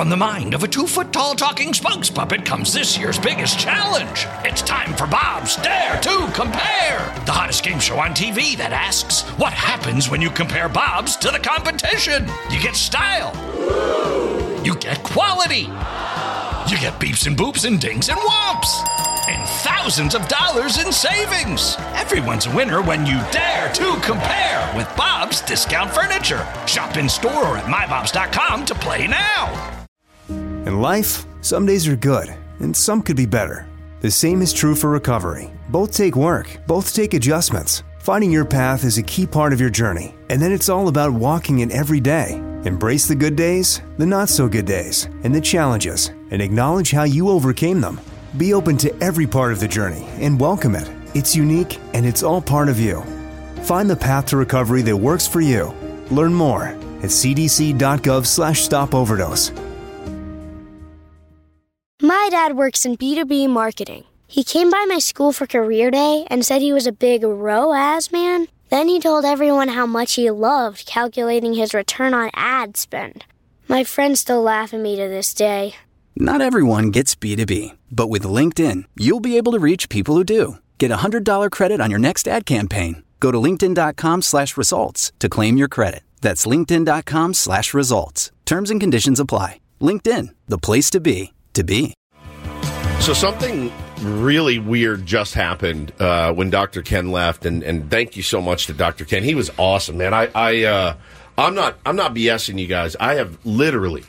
From the mind of a 2-foot-tall talking spokes puppet comes this year's biggest challenge. It's time for Bob's Dare to Compare, the hottest game show on TV that asks, what happens when you compare Bob's to the competition? You get style. You get quality. You get beeps and boops and dings and whomps. And thousands of dollars in savings. Everyone's a winner when you dare to compare with Bob's Discount Furniture. Shop in store or at mybobs.com to play now. In life, some days are good, and some could be better. The same is true for recovery. Both take work, both take adjustments. Finding your path is a key part of your journey, and then it's all about walking it every day. Embrace the good days, the not-so-good days, and the challenges, and acknowledge how you overcame them. Be open to every part of the journey and welcome it. It's unique, and it's all part of you. Find the path to recovery that works for you. Learn more at cdc.gov/stopoverdose. My dad works in B2B marketing. He came by my school for career day and said he was a big ROAS man. Then he told everyone how much he loved calculating his return on ad spend. My friends still laugh at me to this day. Not everyone gets B2B, but with LinkedIn, you'll be able to reach people who do. Get a $100 credit on your next ad campaign. Go to linkedin.com/results to claim your credit. That's linkedin.com/results. Terms and conditions apply. LinkedIn, the place to be, to be. So something really weird just happened when Dr. Ken left, and thank you so much to Dr. Ken. He was awesome, man. I'm not BSing you guys. I have literally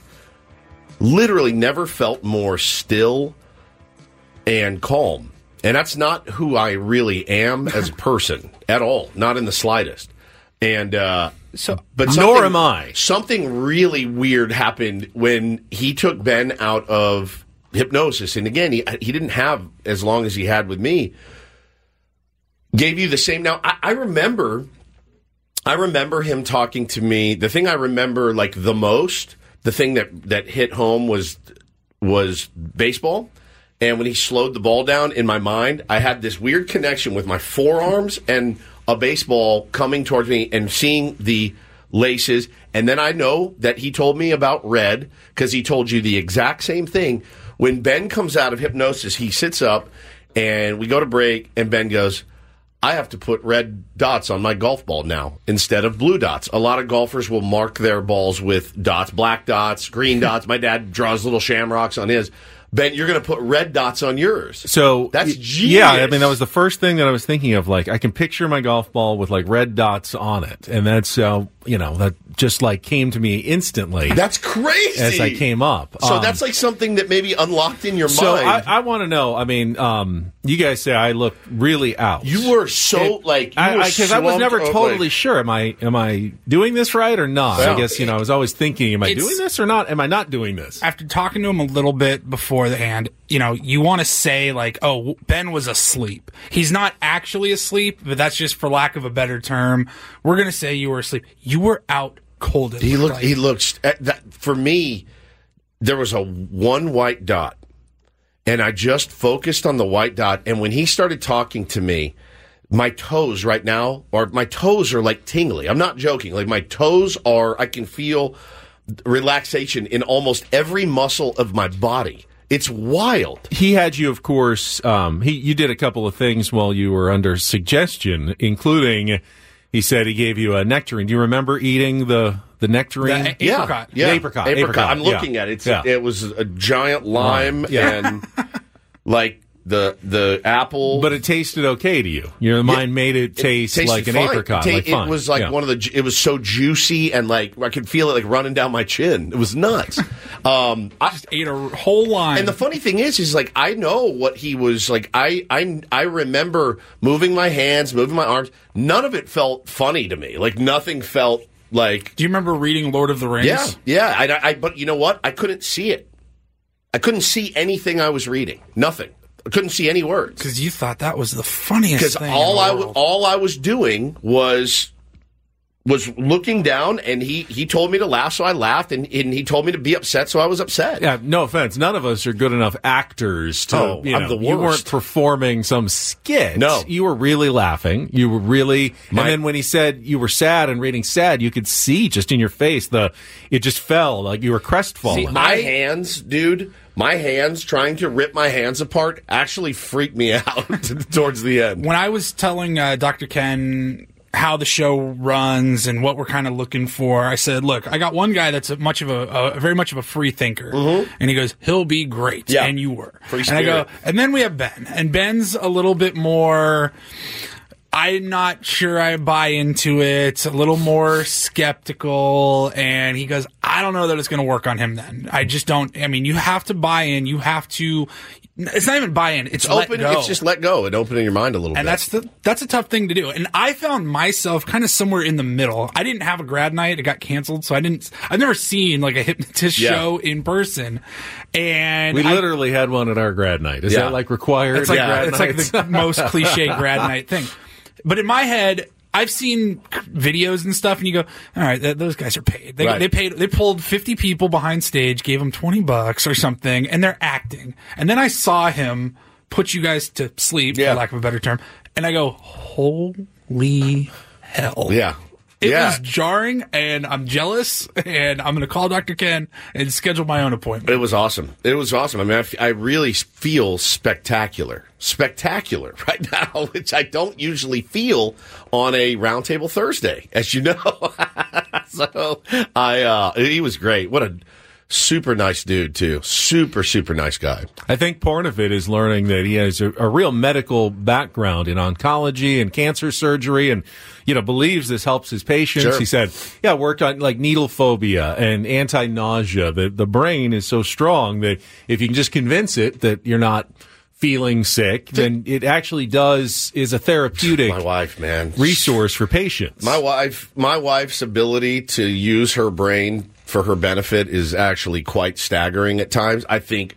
never felt more still and calm. And that's not who I really am as a person at all, not in the slightest. And nor am I. Something really weird happened when he took Ben out of hypnosis. And again, he didn't have as long as he had with me. Gave you the same. Now, I remember him talking to me. The thing I remember like the most, the thing that hit home was baseball. And when he slowed the ball down in my mind, I had this weird connection with my forearms and a baseball coming towards me and seeing the laces. And then I know that he told me about red because he told you the exact same thing. When Ben comes out of hypnosis, he sits up and we go to break and Ben goes, I have to put red dots on my golf ball now instead of blue dots. A lot of golfers will mark their balls with dots, black dots, green dots. My dad draws little shamrocks on his. Ben, you're going to put red dots on yours. So that's genius. Yeah, I mean, that was the first thing that I was thinking of. Like, I can picture my golf ball with like red dots on it, and that's that just like came to me instantly. That's crazy. As I came up. So that's like something that maybe unlocked in your mind. So I want to know. I mean, you guys say I look really out. You were so because I was never totally sure. Am I doing this right or not? Yeah. I guess I was always thinking, am I doing this or not? Am I not doing this? After talking to him a little bit before the hand, you want to say like, oh, Ben was asleep. He's not actually asleep, but that's just for lack of a better term. We're going to say you were asleep. You were out cold. He looked for me, there was one white dot, and I just focused on the white dot. And when he started talking to me, my toes right now, my toes are like tingly. I'm not joking. Like my toes I can feel relaxation in almost every muscle of my body. It's wild. He had you, of course, you did a couple of things while you were under suggestion, including he said he gave you a nectarine. Do you remember eating the nectarine? The apricot. Yeah. Apricot. I'm looking at it. It was a giant lime and like the apple. But it tasted okay to you. Your mind made it taste like an apricot. It was like it was so juicy and like I could feel it like running down my chin. It was nuts. I just ate a whole lime. And the funny thing is like I know what he was like. I remember moving my hands, moving my arms. None of it felt funny to me. Like nothing felt like. Do you remember reading Lord of the Rings? Yeah. But you know what? I couldn't see it. I couldn't see anything I was reading. Nothing. I couldn't see any words. Because you thought that was the funniest thing Because all I was doing was was looking down, and he told me to laugh, so I laughed, and he told me to be upset, so I was upset. Yeah, no offense. None of us are good enough actors to, I'm the worst. You weren't performing some skit. No. You were really laughing. You were really, and then when he said you were sad and reading sad, you could see just in your face, it just fell, like you were crestfallen. See, my hands, dude, trying to rip my hands apart actually freaked me out towards the end. When I was telling Dr. Ken how the show runs and what we're kind of looking for, I said, look, I got one guy that's very much of a free thinker. And he goes, he'll be great. Yeah. And you were. Free and spirit. I go, and then we have Ben. And Ben's a little bit more, I'm not sure I buy into it, a little more skeptical. And he goes, I don't know that it's going to work on him then. I just don't. I mean, you have to buy in. You have to. It's not even buy-in. It's let open. go. It's just let go and opening your mind a little bit. And that's a tough thing to do. And I found myself kind of somewhere in the middle. I didn't have a grad night. It got canceled. So I've never seen like a hypnotist show in person. And we literally had one at our grad night. Is that like required? It's like, grad it's nights? like the most cliche grad night thing. But in my head, I've seen videos and stuff, and you go, all right, those guys are paid. They pulled 50 people behind stage, gave them $20 or something, and they're acting. And then I saw him put you guys to sleep, for lack of a better term, and I go, holy hell. Yeah. It was jarring, and I'm jealous, and I'm going to call Dr. Ken and schedule my own appointment. It was awesome. I mean, I really feel spectacular right now, which I don't usually feel on a Roundtable Thursday, as you know. So he was great. What a super nice dude, too. Super, super nice guy. I think part of it is learning that he has a real medical background in oncology and cancer surgery and, believes this helps his patients. Sure. He said, worked on like needle phobia and anti-nausea. The brain is so strong that if you can just convince it that you're not feeling sick, then it actually is a therapeutic my wife, man. resource for patients. My wife's ability to use her brain for her benefit is actually quite staggering at times. I think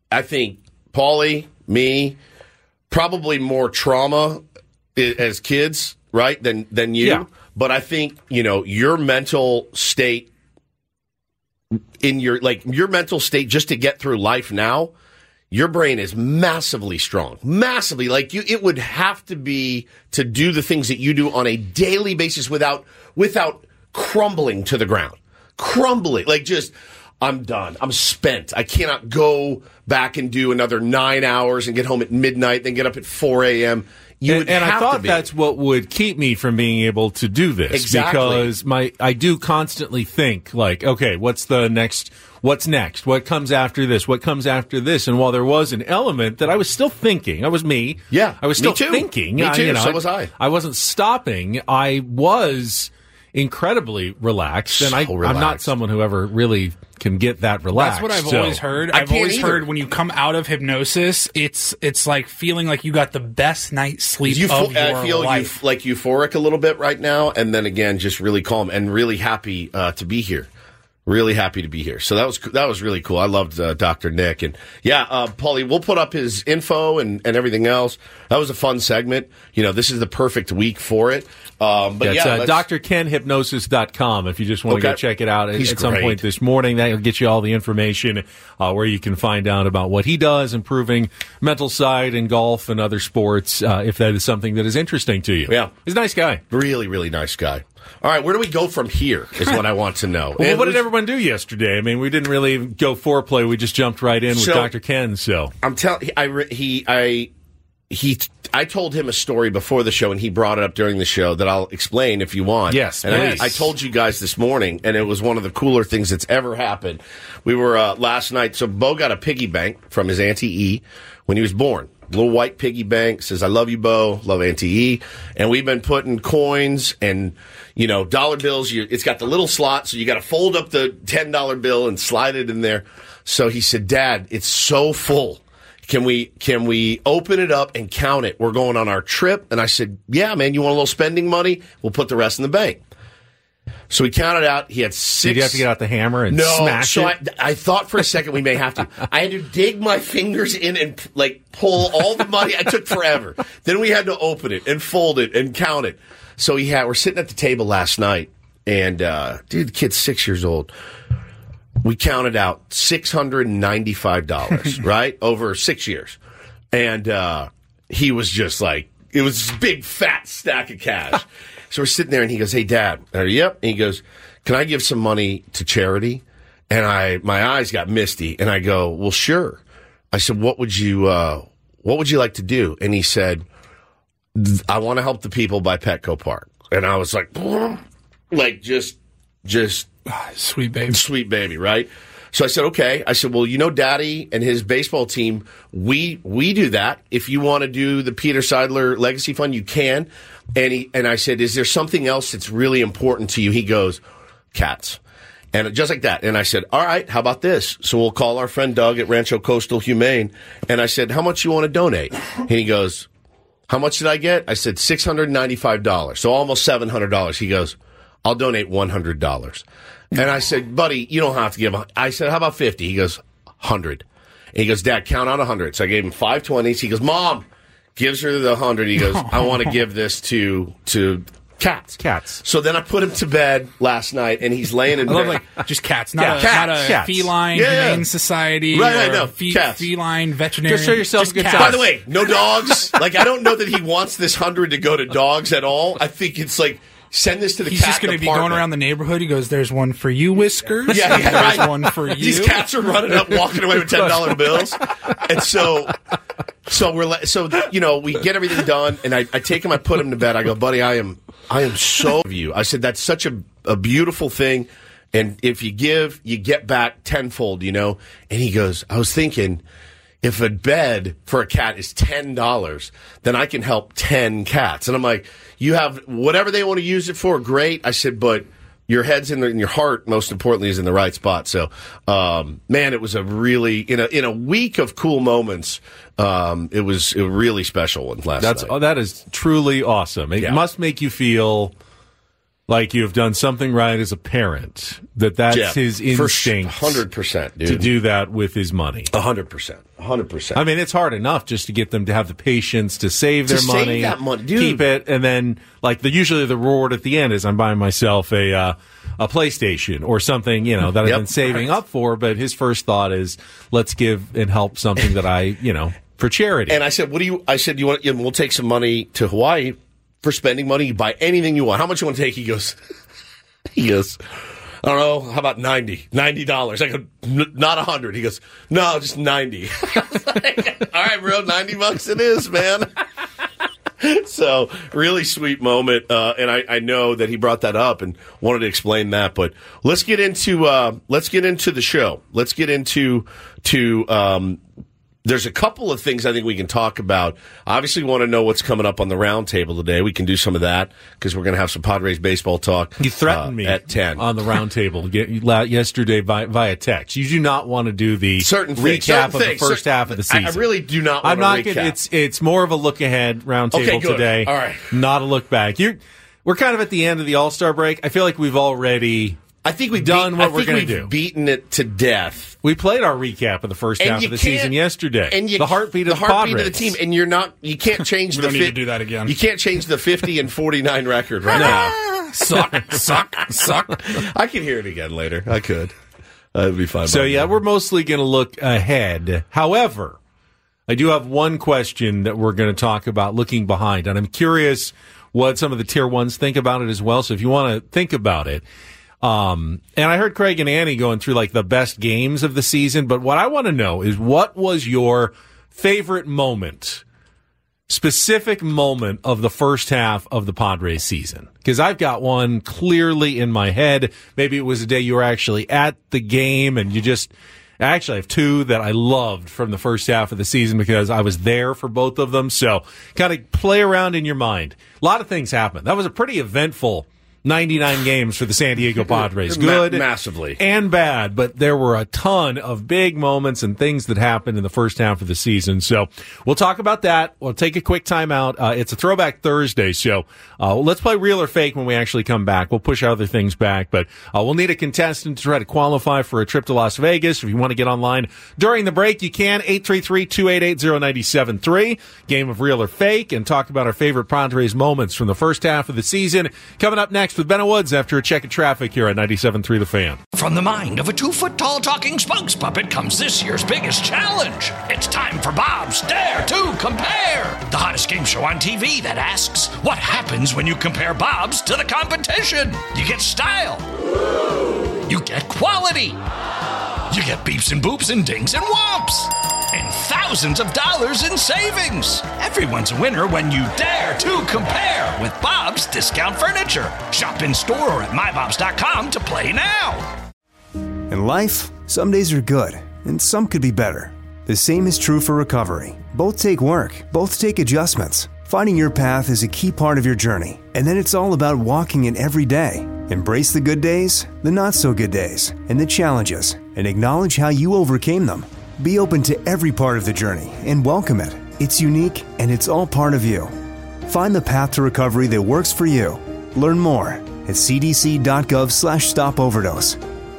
Paulie, me, probably more trauma as kids, right, than you. Yeah. But I think, your mental state your mental state just to get through life now, your brain is massively strong. Massively. It would have to be to do the things that you do on a daily basis without crumbling to the ground. Crumbling. I'm done. I'm spent. I cannot go back and do another 9 hours and get home at midnight, then get up at 4 a.m. And I thought that's what would keep me from being able to do this. Exactly. Because I do constantly think, okay, what's next? What comes after this? What comes after this? And while there was an element that I was still thinking, I was me. Yeah. I was still me too. thinking. Me too. So was I. I wasn't stopping. I was incredibly relaxed. And I'm not someone who ever really can get that relaxed. That's what I've always heard. I've always heard when you come out of hypnosis, it's like feeling like you got the best night's sleep of your I feel life. like euphoric a little bit right now, and then again, just really calm and really happy to be here. Really happy to be here. So that was really cool. I loved Dr. Nick. And Paulie, we'll put up his info and everything else. That was a fun segment. This is the perfect week for it. But it's drkenhypnosis.com if you just want to go check it out at some point this morning. That will get you all the information where you can find out about what he does, improving mental side in golf and other sports, if that is something that is interesting to you. Yeah. He's a nice guy. Really, really nice guy. All right, where do we go from here is what I want to know. Well, what did everyone do yesterday? I mean, we didn't really go foreplay. We just jumped right in with Dr. Ken. So I'm telling I told him a story before the show, and he brought it up during the show that I'll explain if you want. Yes, and I told you guys this morning, and it was one of the cooler things that's ever happened. We were last night, so Bo got a piggy bank from his Auntie E when he was born. Little white piggy bank, says, I love you, Bo, love Auntie E. And we've been putting coins and, dollar bills. It's got the little slot, so you got to fold up the $10 bill and slide it in there. So he said, Dad, it's so full. Can we open it up and count it? We're going on our trip. And I said, yeah, man, you want a little spending money? We'll put the rest in the bank. So we counted out. He had 6. Did you have to get out the hammer and smash it? I thought for a second we may have to. I had to dig my fingers in and pull all the money. It took forever. Then we had to open it and fold it and count it. So we're sitting at the table last night, and dude, the kid's 6 years old. We counted out $695, right, over 6 years, and he was just like, it was this big fat stack of cash. So we're sitting there, and he goes, "Hey, Dad." Yep. And he goes, "Can I give some money to charity?" And my eyes got misty, and I go, "Well, sure." I said, "What would you like to do?" And he said, "I want to help the people by Petco Park." And I was like just sweet baby, right? So I said, okay. I said, well, Daddy and his baseball team, we do that. If you want to do the Peter Seidler Legacy Fund, you can. And I said, is there something else that's really important to you? He goes, cats. And just like that. And I said, all right, how about this? So we'll call our friend Doug at Rancho Coastal Humane. And I said, how much you want to donate? And he goes, how much did I get? I said, $695. So almost $700. He goes, I'll donate $100. And I said, buddy, you don't have to give. I said, how about 50? He goes, 100. And he goes, Dad, count on 100. So I gave him 520s. He goes, Mom, gives her the 100. He goes, I want to give this to cats. So then I put him to bed last night, and he's laying in bed. Like just cats, not a feline humane society. Right, no, cats. Feline veterinarian. Just show yourself a good time. By the way, no dogs. Like, I don't know that he wants this 100 to go to dogs at all. I think it's like, send this to the He's cat just going to be department. going around the neighborhood. He goes, there's one for you, Whiskers. Yeah, there's right. one for you. These cats are running up, walking away with $10 bills. And so we get everything done, and I take him, I put him to bed. I go, buddy, I am so of you. I said, that's such a beautiful thing. And if you give, you get back tenfold, And he goes, I was thinking, if a bed for a cat is $10, then I can help 10 cats. And I'm like, you have whatever they want to use it for, great. I said, but your head's in your heart, most importantly, is in the right spot. So, man, it was a really, in a week of cool moments, it was a really special one last night. That is truly awesome. It must make you feel like you have done something right as a parent, that's his instinct 100%, dude. To do that with his money. 100%. I mean, it's hard enough just to get them to have the patience to save their money, that money, dude. Keep it, and then usually the reward at the end is I'm buying myself a PlayStation or something, that I've been saving up for. But his first thought is, let's give and help something that I, for charity. And I said, you want? We'll take some money to Hawaii. For spending money, you buy anything you want. How much you want to take? He goes, I don't know. How about $90? $90. I go, not 100. He goes, no, just 90. Like, all right, bro, $90 it is, man. So really sweet moment. And I know that he brought that up and wanted to explain that, but let's get into the show. Let's get into there's a couple of things I think we can talk about. Obviously, we want to know what's coming up on the roundtable today. We can do some of that because we're going to have some Padres baseball talk. You threatened me at 10 on the roundtable yesterday via text. You do not want to do the recap of the first half of the season. I really do not want to recap. It's more of a look ahead roundtable today. All right. Not a look back. We're kind of at the end of the All-Star break. I feel like we've already... I think we've done what we're going to do. Beaten it to death. We played our recap of the first half of the season yesterday. And the heartbeat of the team. And you can't change we don't need to do that again. You can't change the 50 and 49 record right now. Suck. I can hear it again later. I could. That'd be fun. So we're mostly going to look ahead. However, I do have one question that we're going to talk about looking behind, and I'm curious what some of the tier ones think about it as well. So if you want to think about it. And I heard Craig and Annie going through the best games of the season, but what I want to know is what was your favorite specific moment of the first half of the Padres season? Because I've got one clearly in my head. Maybe it was a day you were actually at the game and I actually have two that I loved from the first half of the season because I was there for both of them. So kind of play around in your mind. A lot of things happened. That was a pretty eventful 99 games for the San Diego Padres. Good, massively, and bad, but there were a ton of big moments and things that happened in the first half of the season. So we'll talk about that. We'll take a quick timeout. It's a Throwback Thursday, so let's play Real or Fake when we actually come back. We'll push other things back, but we'll need a contestant to try to qualify for a trip to Las Vegas. If you want to get online during the break, you can. 833-288-0973. Game of Real or Fake, and talk about our favorite Padres moments from the first half of the season. Coming up next with Benno Woods after a check of traffic here at 97.3 The Fan. From the mind of a 2-foot-tall talking spokes puppet comes this year's biggest challenge. It's time for Bob's Dare to Compare, the hottest game show on TV that asks, what happens when you compare Bob's to the competition? You get style. You get quality. You get beeps and boops and dings and whomps. And thousands of dollars in savings. Everyone's a winner when you dare to compare with Bob's Discount Furniture. Shop in store or at mybobs.com to play now. In life, some days are good, and some could be better. The same is true for recovery. Both take work, both take adjustments. Finding your path is a key part of your journey, and then it's all about walking it every day. Embrace the good days, the not-so-good days, and the challenges, and acknowledge how you overcame them. Be open to every part of the journey and welcome it. It's unique, and it's all part of you. Find the path to recovery that works for you. Learn more at cdc.gov/stopoverdose.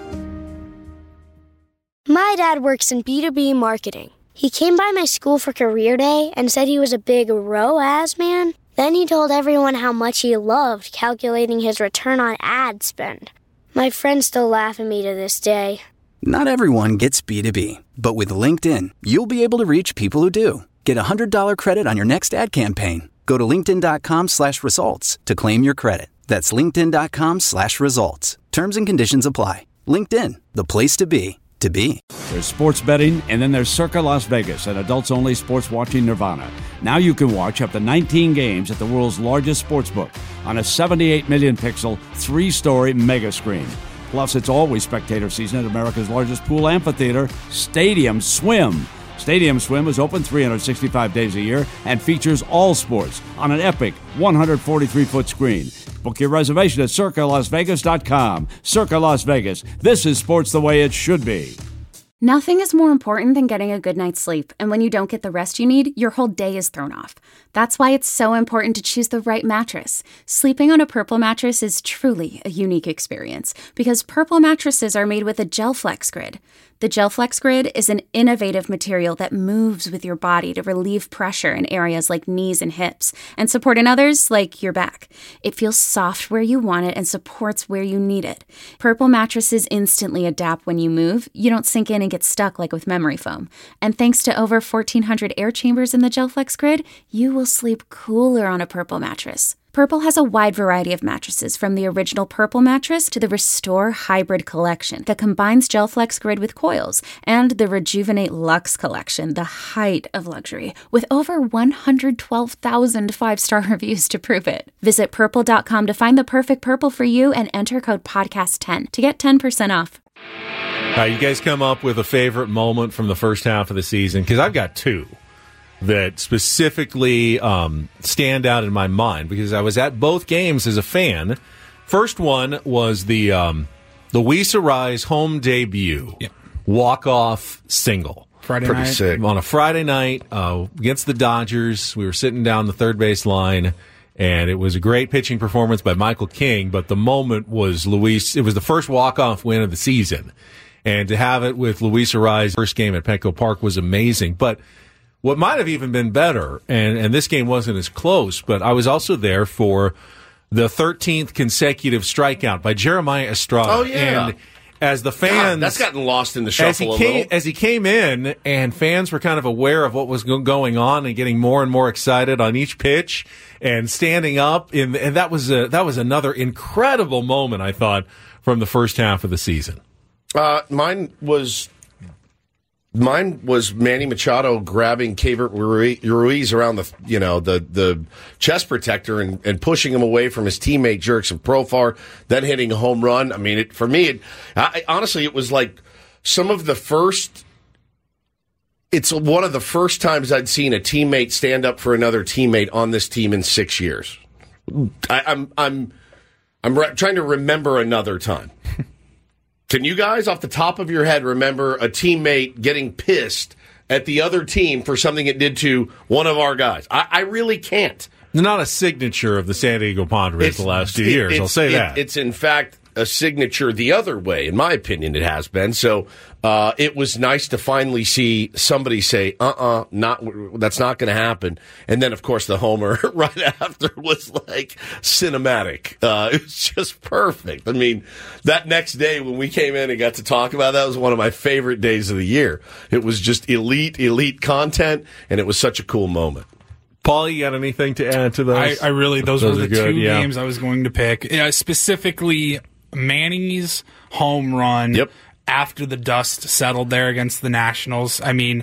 My dad works in B2B marketing. He came by my school for career day and said he was a big ROAS man. Then he told everyone how much he loved calculating his return on ad spend. My friends still laugh at me to this day. Not everyone gets B2B, but with LinkedIn, you'll be able to reach people who do. Get a $100 credit on your next ad campaign. Go to linkedin.com/results to claim your credit. That's linkedin.com/results. Terms and conditions apply. LinkedIn, the place to be. There's sports betting, and then there's Circa Las Vegas, an adults-only sports watching nirvana. Now you can watch up to 19 games at the world's largest sportsbook on a 78 million pixel, 3-story mega screen. Plus, it's always spectator season at America's largest pool amphitheater, Stadium Swim. Stadium Swim is open 365 days a year and features all sports on an epic 143-foot screen. Book your reservation at CircaLasVegas.com. Circa Las Vegas. This is sports the way it should be. Nothing is more important than getting a good night's sleep, and when you don't get the rest you need, your whole day is thrown off. That's why it's so important to choose the right mattress. Sleeping on a Purple mattress is truly a unique experience because Purple mattresses are made with a GelFlex Grid. The GelFlex Grid is an innovative material that moves with your body to relieve pressure in areas like knees and hips and support in others like your back. It feels soft where you want it and supports where you need it. Purple mattresses instantly adapt when you move. You don't sink in and get stuck like with memory foam. And thanks to over 1,400 air chambers in the GelFlex Grid, you will sleep cooler on a Purple mattress. Purple has a wide variety of mattresses, from the original Purple mattress to the Restore Hybrid collection that combines GelFlex Grid with coils, and the Rejuvenate Luxe collection, the height of luxury, with over 112,000 5-star reviews to prove it. Visit Purple.com to find the perfect Purple for you and enter code PODCAST10 to get 10% off. You guys come up with a favorite moment from the first half of the season, because I've got two that specifically stand out in my mind because I was at both games as a fan. First one was the Luis Arraez home debut, walk-off single. Friday night. Sick. On a Friday night against the Dodgers. We were sitting down the third base line, and it was a great pitching performance by Michael King, but the moment was Luis. It was the first walk-off win of the season, and to have it with Luis Arraez' first game at Petco Park was amazing. But what might have even been better, and this game wasn't as close, but I was also there for the 13th consecutive strikeout by Jeremiah Estrada. Oh, yeah. And as the fans... that's gotten lost in the shuffle a little. As he came in, and fans were kind of aware of what was going on and getting more and more excited on each pitch and standing up, and that was another incredible moment, I thought, from the first half of the season. Mine was Manny Machado grabbing Keibert Ruiz around the chest protector and pushing him away from his teammate Jurickson Profar, then hitting a home run. I mean, honestly, it was like some of the first. It's one of the first times I'd seen a teammate stand up for another teammate on this team in 6 years. I'm I'm trying to remember another time. Can you guys, off the top of your head, remember a teammate getting pissed at the other team for something it did to one of our guys? I really can't. Not a signature of the San Diego Padres the last 2 years, I'll say that. It's, in fact, a signature the other way. In my opinion, it has been. So it was nice to finally see somebody say, that's not going to happen. And then, of course, the homer right after was like cinematic. It was just perfect. I mean, that next day when we came in and got to talk about that was one of my favorite days of the year. It was just elite content, and it was such a cool moment. Paul, you got anything to add to those? I really, those were the two games I was going to pick. Specifically, Manny's home run after the dust settled there against the Nationals. I mean,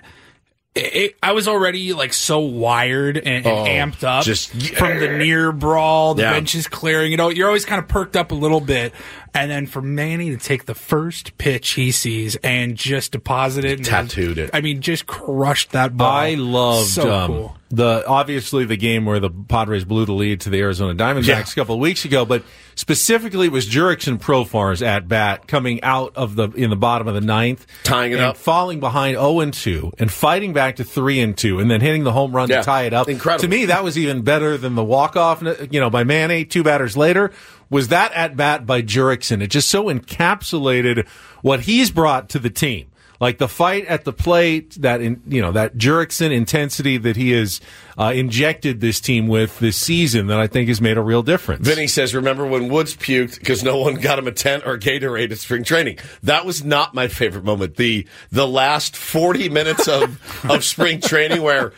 I was already like so wired and amped up from the near brawl, the benches clearing. You know, you're always kind of perked up a little bit. And then for Manny to take the first pitch he sees and just deposit it. Tattooed it. I mean, just crushed that ball. I loved cool. obviously the game where the Padres blew the lead to the Arizona Diamondbacks a couple of weeks ago, but specifically it was Jurickson Profar's at bat coming out of in the bottom of the ninth, tying it up, falling behind 0-2 and fighting back to 3-2, and then hitting the home run to tie it up. Incredible. To me, that was even better than the walk-off, by Manny 2 batters later. Was that at bat by Jurickson? It just so encapsulated what he's brought to the team. Like the fight at the plate, that Jurickson intensity that he has injected this team with this season, that I think has made a real difference. Vinny says, remember when Woods puked because no one got him a tent or Gatorade at spring training? That was not my favorite moment. The last 40 minutes of spring training where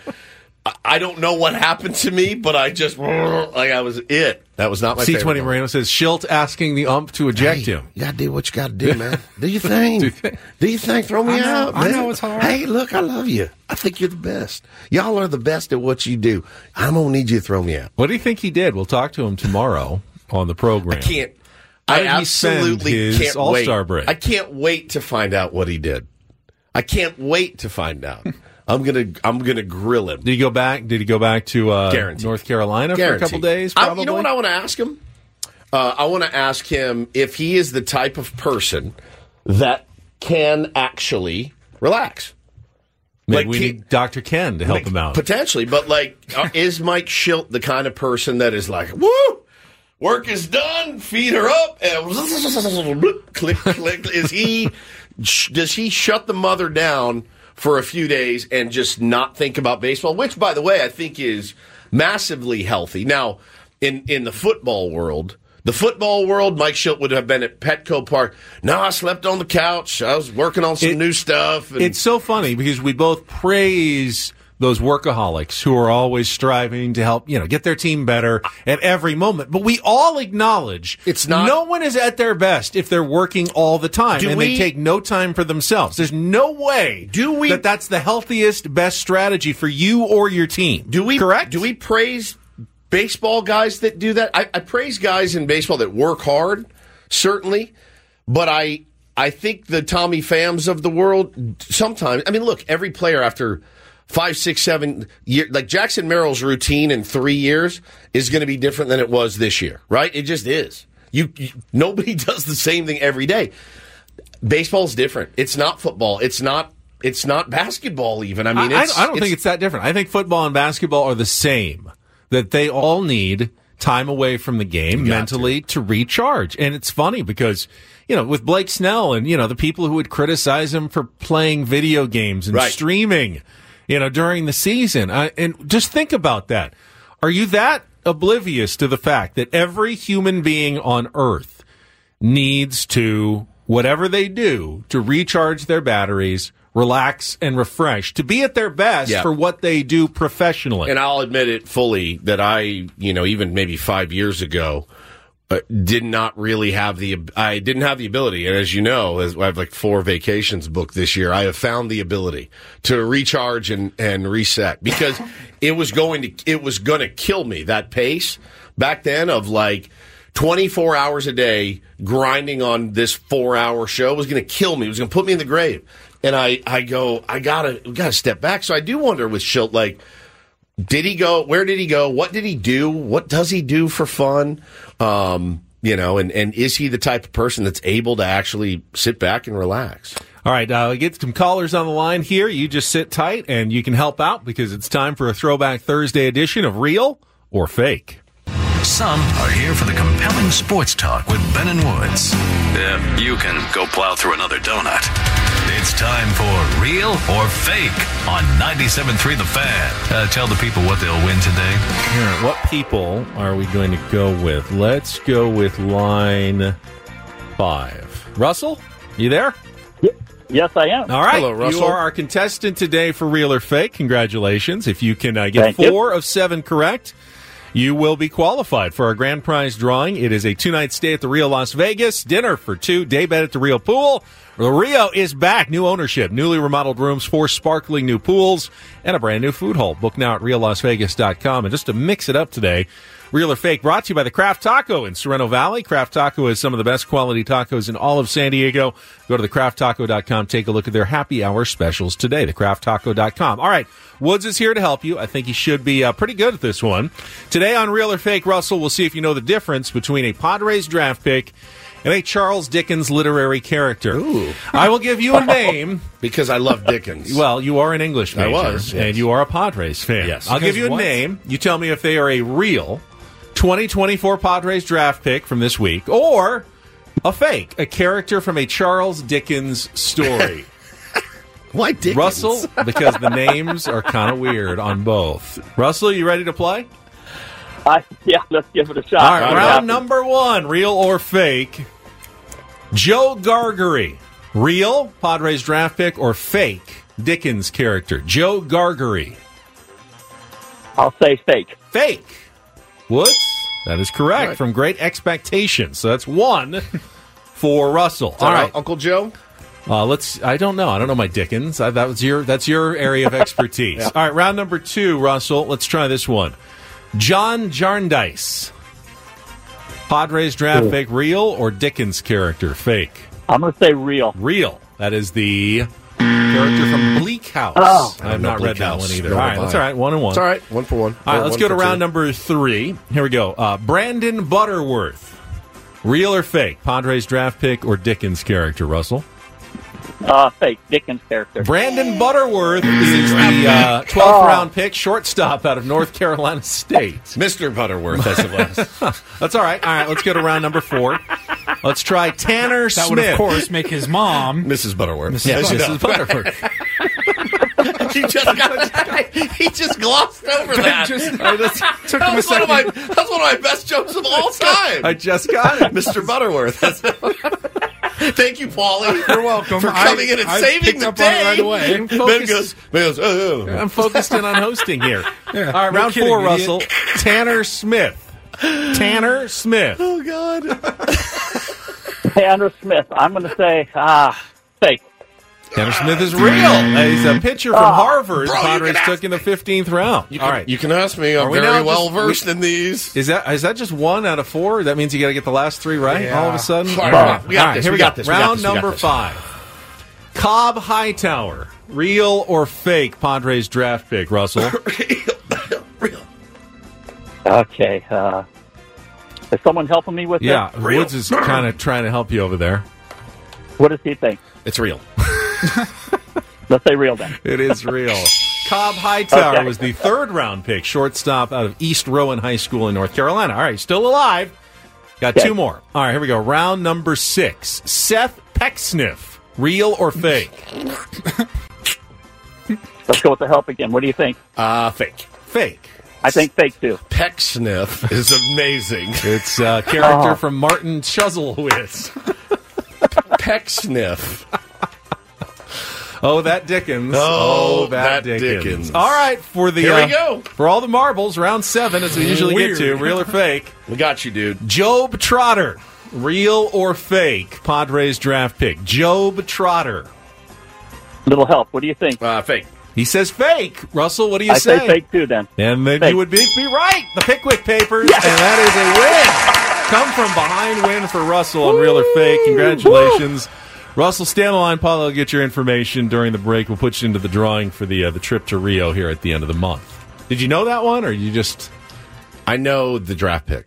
I don't know what happened to me, but I just I was it. That was not my favorite. C20 Moreno says Schilt asking the ump to eject him. You gotta do what you gotta do, man. Do your thing. Do your thing. Throw me out. Man. I know it's hard. Hey, look, I love you. I think you're the best. Y'all are the best at what you do. I'm gonna need you to throw me out. What do you think he did? We'll talk to him tomorrow on the program. I can't. I absolutely can't All-Star wait. Break. I can't wait to find out what he did. I can't wait to find out. I'm gonna grill him. Did he go back? Did he go back to North Carolina for a couple days? Probably. You know what I want to ask him? I want to ask him if he is the type of person that can actually relax. Maybe we need Dr. Ken to help him out. Potentially, but is Mike Schilt the kind of person that is like, woo, work is done, feet are up, and click, click. Does he shut the mother down for a few days and just not think about baseball, which, by the way, I think is massively healthy. Now, in the football world, Mike Schilt would have been at Petco Park. No, I slept on the couch. I was working on some new stuff. It's so funny because we both praise those workaholics who are always striving to help, get their team better at every moment. But we all acknowledge no one is at their best if they're working all the time they take no time for themselves. There's no way that's the healthiest, best strategy for you or your team. Correct? Do we praise baseball guys that do that? I praise guys in baseball that work hard, certainly, but I think the Tommy Phams of the world sometimes, look, every player after 5, 6, 7 years, like Jackson Merrill's routine in 3 years is going to be different than it was this year, right? It just is. Nobody does the same thing every day. Baseball's different. It's not football. It's not basketball even. I don't think it's that different. I think football and basketball are the same. That they all need time away from the game mentally to recharge. And it's funny because, with Blake Snell and, the people who would criticize him for playing video games and streaming, during the season. And just think about that. Are you that oblivious to the fact that every human being on earth needs to, whatever they do, to recharge their batteries, relax and refresh, to be at their best for what they do professionally? And I'll admit it fully that I, even maybe 5 years ago, did not really have I didn't have the ability. And as you know, I have like 4 vacations booked this year. I have found the ability to recharge and reset because it was going to kill me, that pace back then of like 24 hours a day grinding on this 4-hour show was going to kill me. It was going to put me in the grave. And I gotta step back. So I do wonder with Schilt, like, did he go? Where did he go? What did he do? What does he do for fun? And is he the type of person that's able to actually sit back and relax? All right, get some callers on the line here. You just sit tight, and you can help out because it's time for a Throwback Thursday edition of Real or Fake. Some are here for the compelling sports talk with Ben and Woods. Yeah, you can go plow through another donut. It's time for Real or Fake on 97.3 The Fan. Tell the people what they'll win today. Here, what people are we going to go with? Let's go with line 5. Russell, you there? Yes, I am. All right. Hello, Russell. You are our contestant today for Real or Fake. Congratulations. If you can get 4 of 7 correct, you will be qualified for our grand prize drawing. It is a 2-night stay at the Rio Las Vegas, dinner for 2, day bed at the Rio Pool. The Rio is back. New ownership, newly remodeled rooms, 4 sparkling new pools, and a brand new food hall. Book now at RioLasVegas.com. And just to mix it up today, Real or Fake brought to you by the Craft Taco in Sorrento Valley. Craft Taco is some of the best quality tacos in all of San Diego. Go to thecrafttaco.com. Take a look at their happy hour specials today, thecrafttaco.com. All right, Woods is here to help you. I think he should be pretty good at this one. Today on Real or Fake, Russell, we'll see if you know the difference between a Padres draft pick and a Charles Dickens literary character. Ooh. I will give you a name. Because I love Dickens. Well, you are an English major. I was, yes. And you are a Padres fan. Yes. I'll give you a name. You tell me if they are a real 2024 Padres draft pick from this week or a fake, a character from a Charles Dickens story. Why Dickens? Russell, because the names are kind of weird on both. Russell, you ready to play? Yeah, let's give it a shot. All right, round number 1, real or fake. Joe Gargery, real Padres draft pick or fake Dickens character? Joe Gargery. I'll say fake. Fake. Woods? That is correct. Right. From Great Expectations. So that's 1 for Russell. All right, Uncle Joe. I don't know. I don't know my Dickens. That's your area of expertise. Yeah. All right, round number 2, Russell. Let's try this one. John Jarndyce. Padres draft pick, real or Dickens character? Fake. I'm going to say real. Real. That is the character from Bleak House. Oh. I have not read that one either. All right, that's all right. 1 and 1. It's all right. 1 for 1. All right, let's go to round number 3. Here we go. Brandon Butterworth. Real or fake? Padres draft pick or Dickens character, Russell? Fake. Dickens character. Brandon Butterworth is the 12th round pick, shortstop out of North Carolina State. Mr. Butterworth, as it was. That's all right. All right, let's go to round number 4. Let's try Tanner Smith. That would, of course, make his mom Mrs. Butterworth. Mrs. Butterworth. He just glossed over that. Took him a second. That's one of my best jokes of all time. I just got it. Mr. Butterworth. Thank you, Paulie. You're welcome. For coming in and saving the day. Right away. Ben goes, oh. I'm focused in on hosting here. Yeah, all right, round 4, Russell. Tanner Smith. Tanner Smith. Oh, God. Tanner Smith. I'm going to say fake. Tanner Smith is real. He's a pitcher from Harvard. Padres took in the 15th round. All right. You can ask me. I'm very well versed in these. Is that just 1 out of 4? That means you got to get the last 3 right all of a sudden? All right. We got this. Here we got this. Round number 5. Cobb Hightower. Real or fake Padres draft pick, Russell? Real. Okay. Is someone helping me with this? Yeah, Woods is kind of trying to help you over there. What does he think? It's real. Let's say real then. It is real. Cobb Hightower was the 3rd round pick, shortstop out of East Rowan High School in North Carolina. All right, still alive. Got 2 more. All right, here we go. Round number 6. Seth Pecksniff. Real or fake? Let's go with the help again. What do you think? Fake. Fake. I think fake, too. Pecksniff is amazing. It's a character from Martin Chuzzlewit. Pecksniff. Oh, that Dickens. Oh, that Dickens. All right, for the here we go. For all the marbles, round 7, as we usually get to, real or fake. We got you, dude. Job Trotter, real or fake? Padres draft pick. Job Trotter. Little help. What do you think? Fake. He says fake. Russell, what do you say? I say fake too, then. And then fake. you would be right. The Pickwick Papers, and that is a win. Come from behind win for Russell on Real or Fake. Congratulations. Woo. Russell, stay on the line. Paulie will get your information during the break. We'll put you into the drawing for the trip to Rio here at the end of the month. Did you know that one, or you just... I know the draft picks.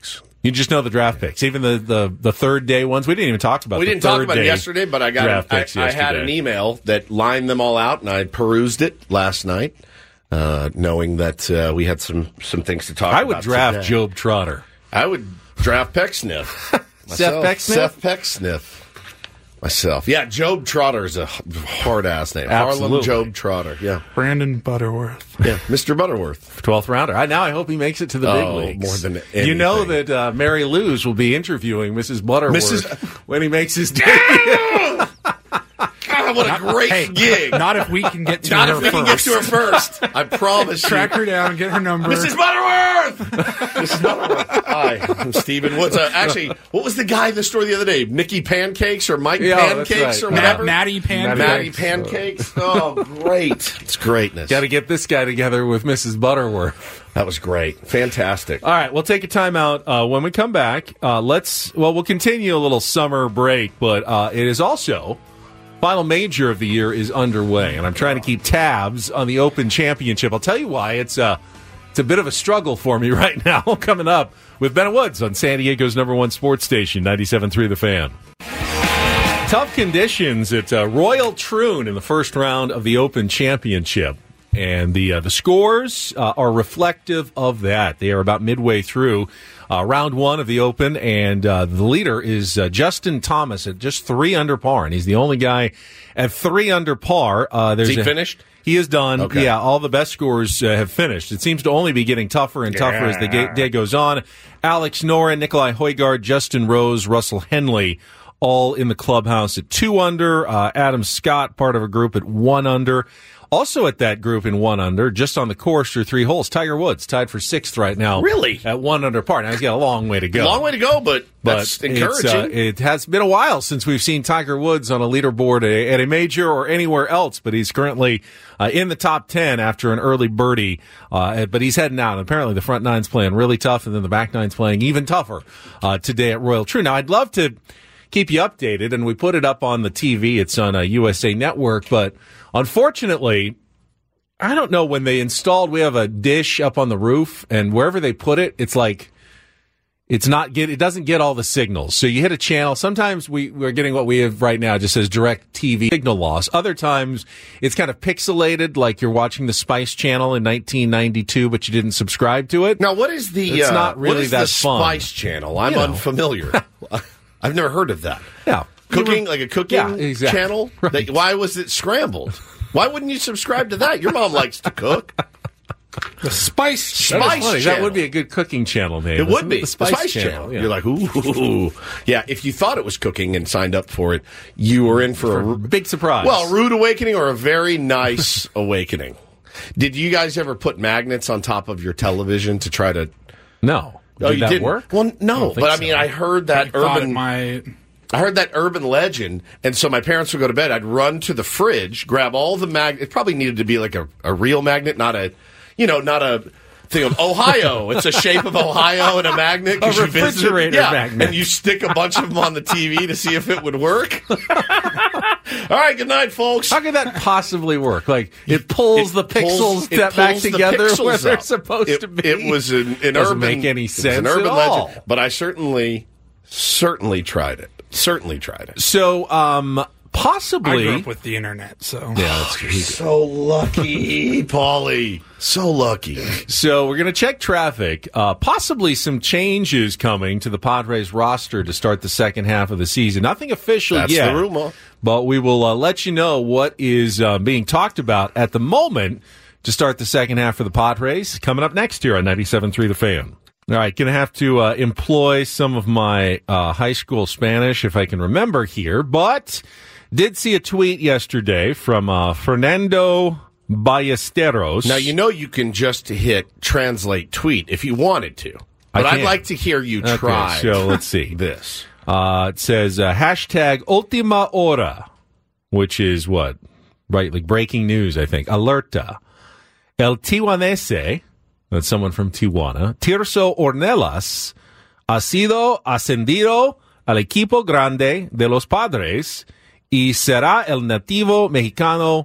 You just know the draft picks, even the third day ones. We didn't even talk about. We didn't talk about it yesterday, but I had an email that lined them all out, and I perused it last night, knowing that we had some things to talk about. I would draft today. Job Trotter. I would draft Pecksniff. Seth Pecksniff? Seth Pecksniff. Myself. Yeah, Job Trotter is a hard-ass name. Absolutely. Harlem Job Trotter, yeah. Brandon Butterworth. Yeah, Mr. Butterworth. 12th rounder. Now I hope he makes it to the big leagues. More than anything. You know that Mary Lou's will be interviewing Mrs. Butterworth when he makes his debut. God, what a great gig. Not if we can get to her first. Can get to her first. I promise Track her down, get her number. Mrs. Butterworth! Mrs. Butterworth. Hi, I'm Stephen Woods. Actually, what was the guy in the store the other day? Mickey Pancakes or Mike Pancakes or whatever? Matty Pancakes. Matty Pancakes. Oh, great. It's greatness. Got to get this guy together with Mrs. Butterworth. That was great. Fantastic. All right, we'll take a timeout. When we come back, we'll continue a little summer break, but it is also... Final major of the year is underway, and I'm trying to keep tabs on the Open Championship. I'll tell you why. It's a bit of a struggle for me right now. Coming up with Ben Woods on San Diego's #1 sports station, 97.3 The Fan. Tough conditions at Royal Troon in the first round of the Open Championship, and the scores are reflective of that. They are about midway through round one of the Open, and the leader is Justin Thomas at just 3 under par, and he's the only guy at 3 under par. Is he finished? He is done. Okay. Yeah, all the best scores have finished. It seems to only be getting tougher and tougher as the day goes on. Alex Noren, Nikolai Højgaard, Justin Rose, Russell Henley, all in the clubhouse at 2 under. Adam Scott, part of a group at 1 under. Also at that group in 1 under, just on the course through 3 holes, Tiger Woods tied for 6th right now. Really? At 1 under par. Now he's got a long way to go. Long way to go, but that's encouraging. It has been a while since we've seen Tiger Woods on a leaderboard at a major or anywhere else, but he's currently in the top 10 after an early birdie. But he's heading out. Apparently the front nine's playing really tough, and then the back nine's playing even tougher today at Royal Troon. Now I'd love to keep you updated, and we put it up on the TV. It's on a USA Network, but unfortunately, I don't know, when they installed, we have a dish up on the roof, and wherever they put it, it's like, it doesn't get all the signals. So you hit a channel. Sometimes we're getting what we have right now, just says direct TV signal loss. Other times it's kind of pixelated, like you're watching the Spice Channel in 1992, but you didn't subscribe to it. Now, what is the, it's not really what is that the fun. Spice Channel? I'm unfamiliar. I've never heard of that. Yeah. Cooking, like a cooking channel? Right. Why was it scrambled? Why wouldn't you subscribe to that? Your mom likes to cook. The Spice Channel. That would be a good cooking channel name. It would be. The Spice Channel. Yeah. You're like, ooh. Yeah, if you thought it was cooking and signed up for it, you were in for a big surprise. Well, a rude awakening or a very nice awakening. Did you guys ever put magnets on top of your television to try to... No. Did that didn't work? Well, no. But I mean, I heard that I heard that urban legend, and so my parents would go to bed. I'd run to the fridge, grab all the magnets. It probably needed to be like a real magnet, not a thing of Ohio. It's a shape of Ohio and a magnet. A refrigerator magnet. And you stick a bunch of them on the TV to see if it would work. All right, good night, folks. How could that possibly work? Like, it pulls the pixels back together where they're supposed to be. It was an Doesn't urban... make any sense an urban at legend. all. But I certainly tried it. Certainly tried it. So, possibly... I grew up with the internet, so... Yeah, that's true. So lucky, Paulie. So lucky. So we're going to check traffic. Possibly some changes coming to the Padres roster to start the second half of the season. Nothing official yet. That's the rumor. But we will let you know what is being talked about at the moment to start the second half for the Padres. Coming up next here on 97.3 The Fan. All right, going to have to employ some of my high school Spanish if I can remember here, but did see a tweet yesterday from Fernando Ballesteros. Now, you know you can just hit translate tweet if you wanted to, but I'd like to hear you try. Okay, so let's see. This. It says hashtag Ultima Hora, which is what? Right, like breaking news, I think. Alerta. El Tijuanese... That's someone from Tijuana. Tirso Ornelas ha sido ascendido al equipo grande de los Padres y será el nativo mexicano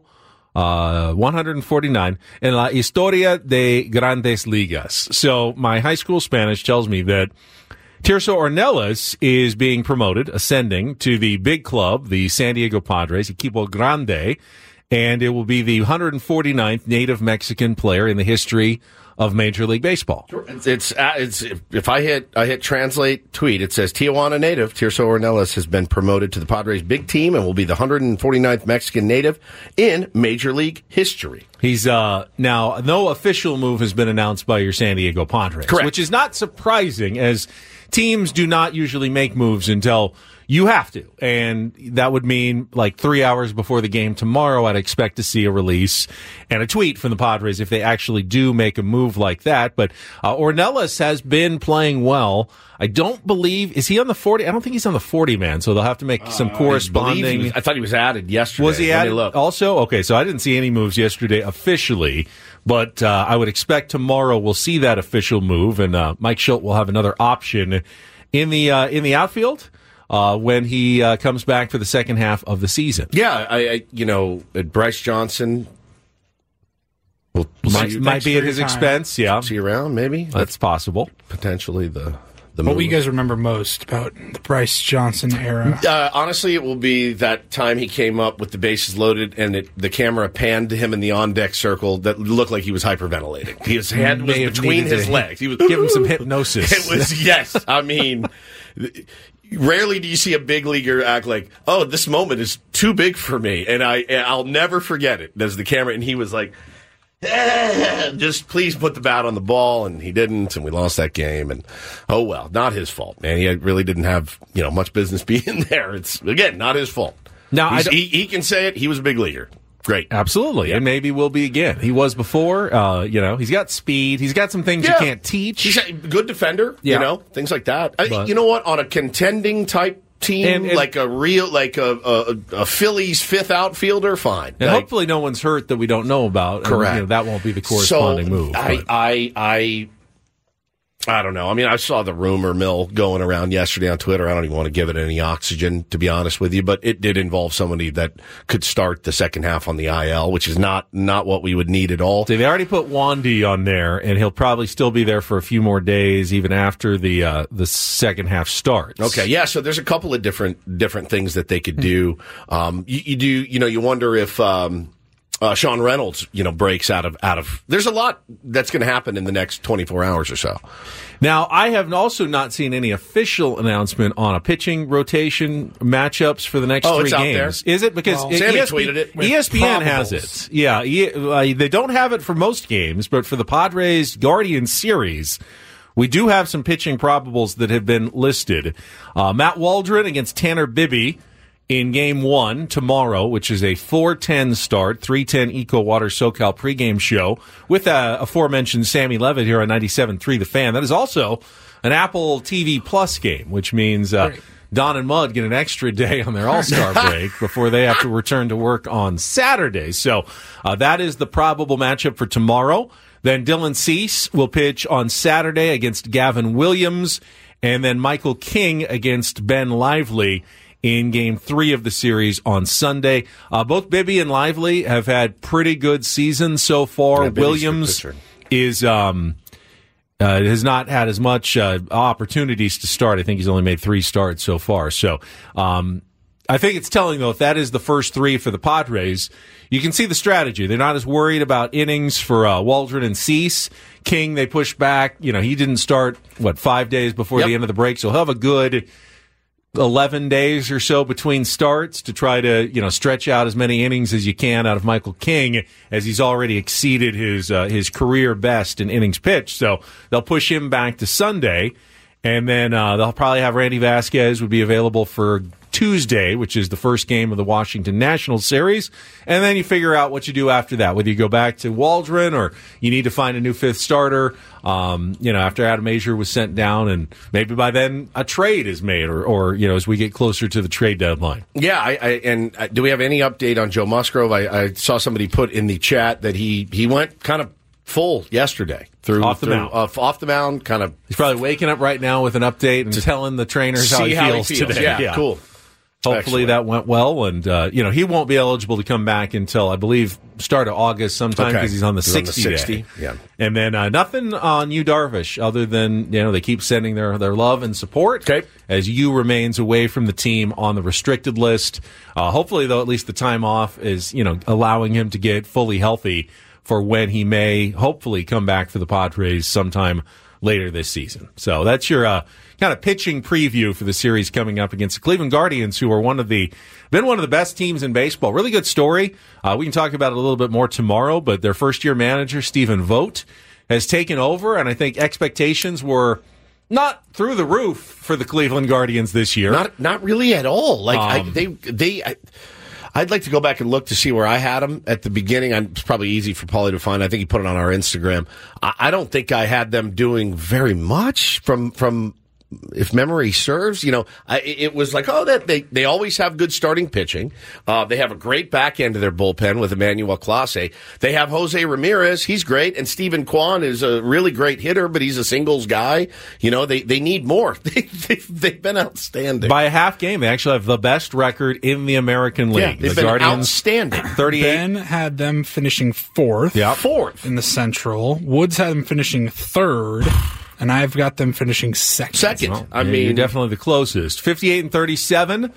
149 en la historia de Grandes Ligas. So my high school Spanish tells me that Tirso Ornelas is being promoted, ascending to the big club, the San Diego Padres, Equipo Grande, and it will be the 149th native Mexican player in the history of Major League Baseball. It's if I hit translate tweet, it says Tijuana native Tirso Ornelas has been promoted to the Padres big team and will be the 149th Mexican native in Major League history. He's now, no official move has been announced by your San Diego Padres. Correct. Which is not surprising, as teams do not usually make moves until you have to. And that would mean like 3 hours before the game tomorrow, I'd expect to see a release and a tweet from the Padres if they actually do make a move like that. But Ornelas has been playing well. I don't believe, is he on the 40? I don't think he's on the 40-man, so they'll have to make some corresponding. I thought he was added yesterday. Was he added also? Okay, so I didn't see any moves yesterday officially, but I would expect tomorrow we'll see that official move, and Mike Shildt will have another option in the outfield when he comes back for the second half of the season. Yeah, Bryce Johnson might be at his expense. Yeah, see around maybe. That's possible. Potentially the what will you guys remember most about the Bryce Johnson era? Honestly, it will be that time he came up with the bases loaded and the camera panned to him in the on-deck circle that looked like he was hyperventilating. His head was between his legs. He was give him some hypnosis. It was, yes. I mean, rarely do you see a big leaguer act like, oh, this moment is too big for me. And I'll never forget it. There's the camera, and he was like, just please put the bat on the ball, and he didn't, and we lost that game. And oh well, not his fault, man. He really didn't have much business being there. It's again not his fault. Now he can say it. He was a big leaguer. Great, absolutely, and maybe will be again. He was before. He's got speed. He's got some things you can't teach. He's a good defender. Things like that. You know what? On a contending type team, and like a Phillies fifth outfielder, fine. And hopefully no one's hurt that we don't know about. Correct. And, that won't be the corresponding move. I don't know. I mean, I saw the rumor mill going around yesterday on Twitter. I don't even want to give it any oxygen, to be honest with you, but it did involve somebody that could start the second half on the IL, which is not what we would need at all. So they already put Wandy on there, and he'll probably still be there for a few more days, even after the second half starts. Okay, yeah. So there's a couple of different things that they could do. You wonder if Sean Reynolds, breaks out of. There's a lot that's going to happen in the next 24 hours or so. Now, I have also not seen any official announcement on a pitching rotation matchups for the next 3 games. There. Is it? Because Sammy tweeted it. ESPN has it. Yeah, they don't have it for most games, but for the Padres Guardians series, we do have some pitching probables that have been listed. Matt Waldron against Tanner Bibby in Game 1 tomorrow, which is a 4:10 start, 3:10 Eco Water SoCal pregame show with aforementioned Sammy Levitt here on 97.3 The Fan. That is also an Apple TV Plus game, which means Don and Mud get an extra day on their All-Star break before they have to return to work on Saturday. So that is the probable matchup for tomorrow. Then Dylan Cease will pitch on Saturday against Gavin Williams, and then Michael King against Ben Lively in Game 3 of the series on Sunday. Both Bibby and Lively have had pretty good seasons so far. Yeah, Williams has not had as much opportunities to start. I think he's only made 3 starts so far. So I think it's telling, though, if that is the first 3 for the Padres, you can see the strategy. They're not as worried about innings for Waldron and Cease. King, they pushed back. He didn't start, 5 days before the end of the break, so he'll have a good 11 days or so between starts to try to, stretch out as many innings as you can out of Michael King, as he's already exceeded his career best in innings pitched. So they'll push him back to Sunday, and then they'll probably have Randy Vasquez would be available for Tuesday, which is the first game of the Washington Nationals series, and then you figure out what you do after that, whether you go back to Waldron or you need to find a new 5th starter, after Adam Azier was sent down, and maybe by then a trade is made, or as we get closer to the trade deadline. Yeah, do we have any update on Joe Musgrove? I saw somebody put in the chat that he went kind of full yesterday. Off the mound, kind of. He's probably waking up right now with an update and telling the trainers how he feels today. Yeah, cool. Hopefully that went well, and he won't be eligible to come back until, I believe, start of August sometime because he's on the 60 day. Yeah. And then nothing on Yu Darvish other than they keep sending their love and support as Yu remains away from the team on the restricted list. Hopefully, though, at least the time off is allowing him to get fully healthy for when he may hopefully come back for the Padres sometime later this season. So that's your kind of pitching preview for the series coming up against the Cleveland Guardians, who are one of the best teams in baseball. Really good story. We can talk about it a little bit more tomorrow, but their first-year manager, Stephen Vogt, has taken over, and I think expectations were not through the roof for the Cleveland Guardians this year. Not really at all. I'd like to go back and look to see where I had them at the beginning. It's probably easy for Paulie to find. I think he put it on our Instagram. I don't think I had them doing very much from if memory serves. It was like, they always have good starting pitching. They have a great back end of their bullpen with Emmanuel Clase. They have Jose Ramirez. He's great. And Stephen Kwan is a really great hitter, but he's a singles guy. They need more. They've been outstanding. By a half game, they actually have the best record in the American League. Yeah, they've been Guardians, outstanding. 38. Ben had them finishing fourth. Yeah. Fourth. In the Central. Woods had them finishing third. And I've got them finishing second. Well, you're definitely the closest. 58-37.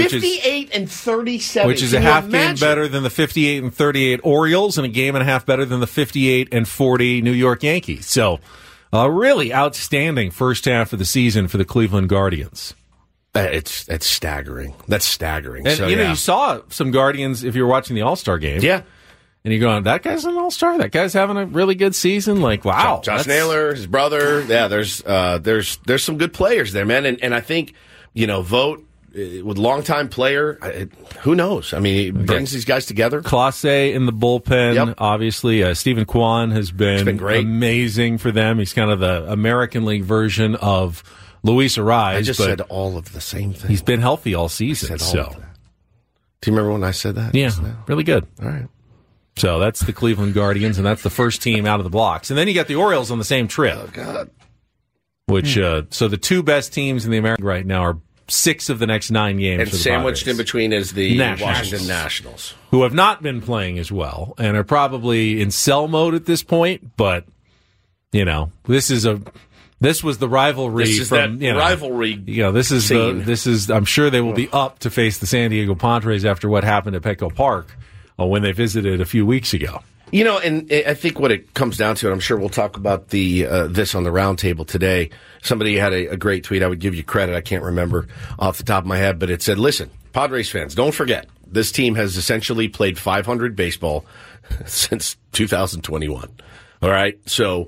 58-37. Which is a half game better than the 58-38 Orioles and a game and a half better than the 58-40 New York Yankees. So, a really outstanding first half of the season for the Cleveland Guardians. It's staggering. That's staggering. And, you saw some Guardians if you were watching the All-Star game. Yeah. And you're going, that guy's an all-star? That guy's having a really good season? Like, wow. Josh Naylor, his brother. Yeah, there's some good players there, man. And I think, Vogt, with longtime player, who knows? I mean, he brings these guys together. Clase in the bullpen, obviously. Stephen Kwan has been great. Amazing for them. He's kind of the American League version of Luis Arraez. I just said all of the same thing. He's been healthy all season. Do you remember when I said that? Yeah, really good. All right. So that's the Cleveland Guardians, and that's the first team out of the blocks. And then you got the Orioles on the same trip. Oh, God. Which, so the two best teams in the American right now are 6 of the next 9 games. And sandwiched Padres. in between is the Washington Nationals. Who have not been playing as well and are probably in sell mode at this point. But, this was the rivalry. This is from, that rivalry. This is. I'm sure they will be up to face the San Diego Padres after what happened at Petco Park when they visited a few weeks ago. And I think what it comes down to, and I'm sure we'll talk about this on the roundtable today. Somebody had a great tweet. I would give you credit. I can't remember off the top of my head, but it said, "Listen, Padres fans, don't forget this team has essentially played 500 baseball since 2021. All right, so."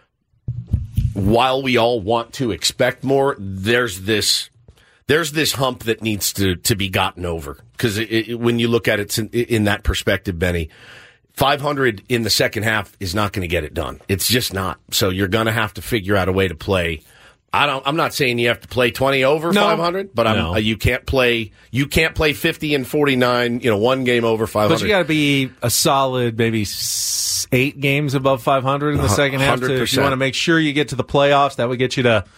While we all want to expect more, there's this hump that needs to be gotten over. Because when you look at it in that perspective, Benny, 500 in the second half is not going to get it done. It's just not. So you're going to have to figure out a way to play. I'm not saying you have to play 20 over 500, but you can't play 50 and 49. One game over 500. But you got to be a solid maybe 8 games above 500 in the second half. If you want to make sure you get to the playoffs, that would get you to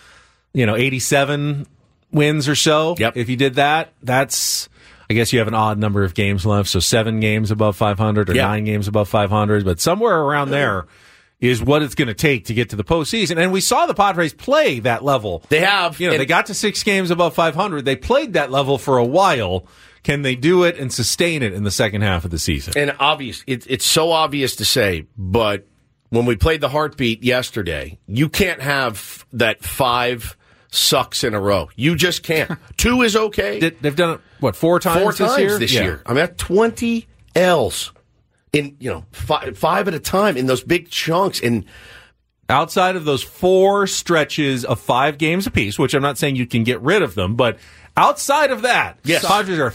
87 wins or so. Yep. If you did that, I guess you have an odd number of games left, so 7 games above 500 or 9 games above 500, but somewhere around there is what it's going to take to get to the postseason. And we saw the Padres play that level. They have. They got to 6 games above 500. They played that level for a while. Can they do it and sustain it in the second half of the season? And it's so obvious to say, but when we played the heartbeat yesterday, you can't have that 5 sucks in a row. You just can't. 2 is okay. They've done it, 4 times? 4 times this year. I mean, that's 20 L's in 5 at a time in those big chunks. And outside of those 4 stretches of 5 games apiece, which I'm not saying you can get rid of them, but outside of that, yes. Padres are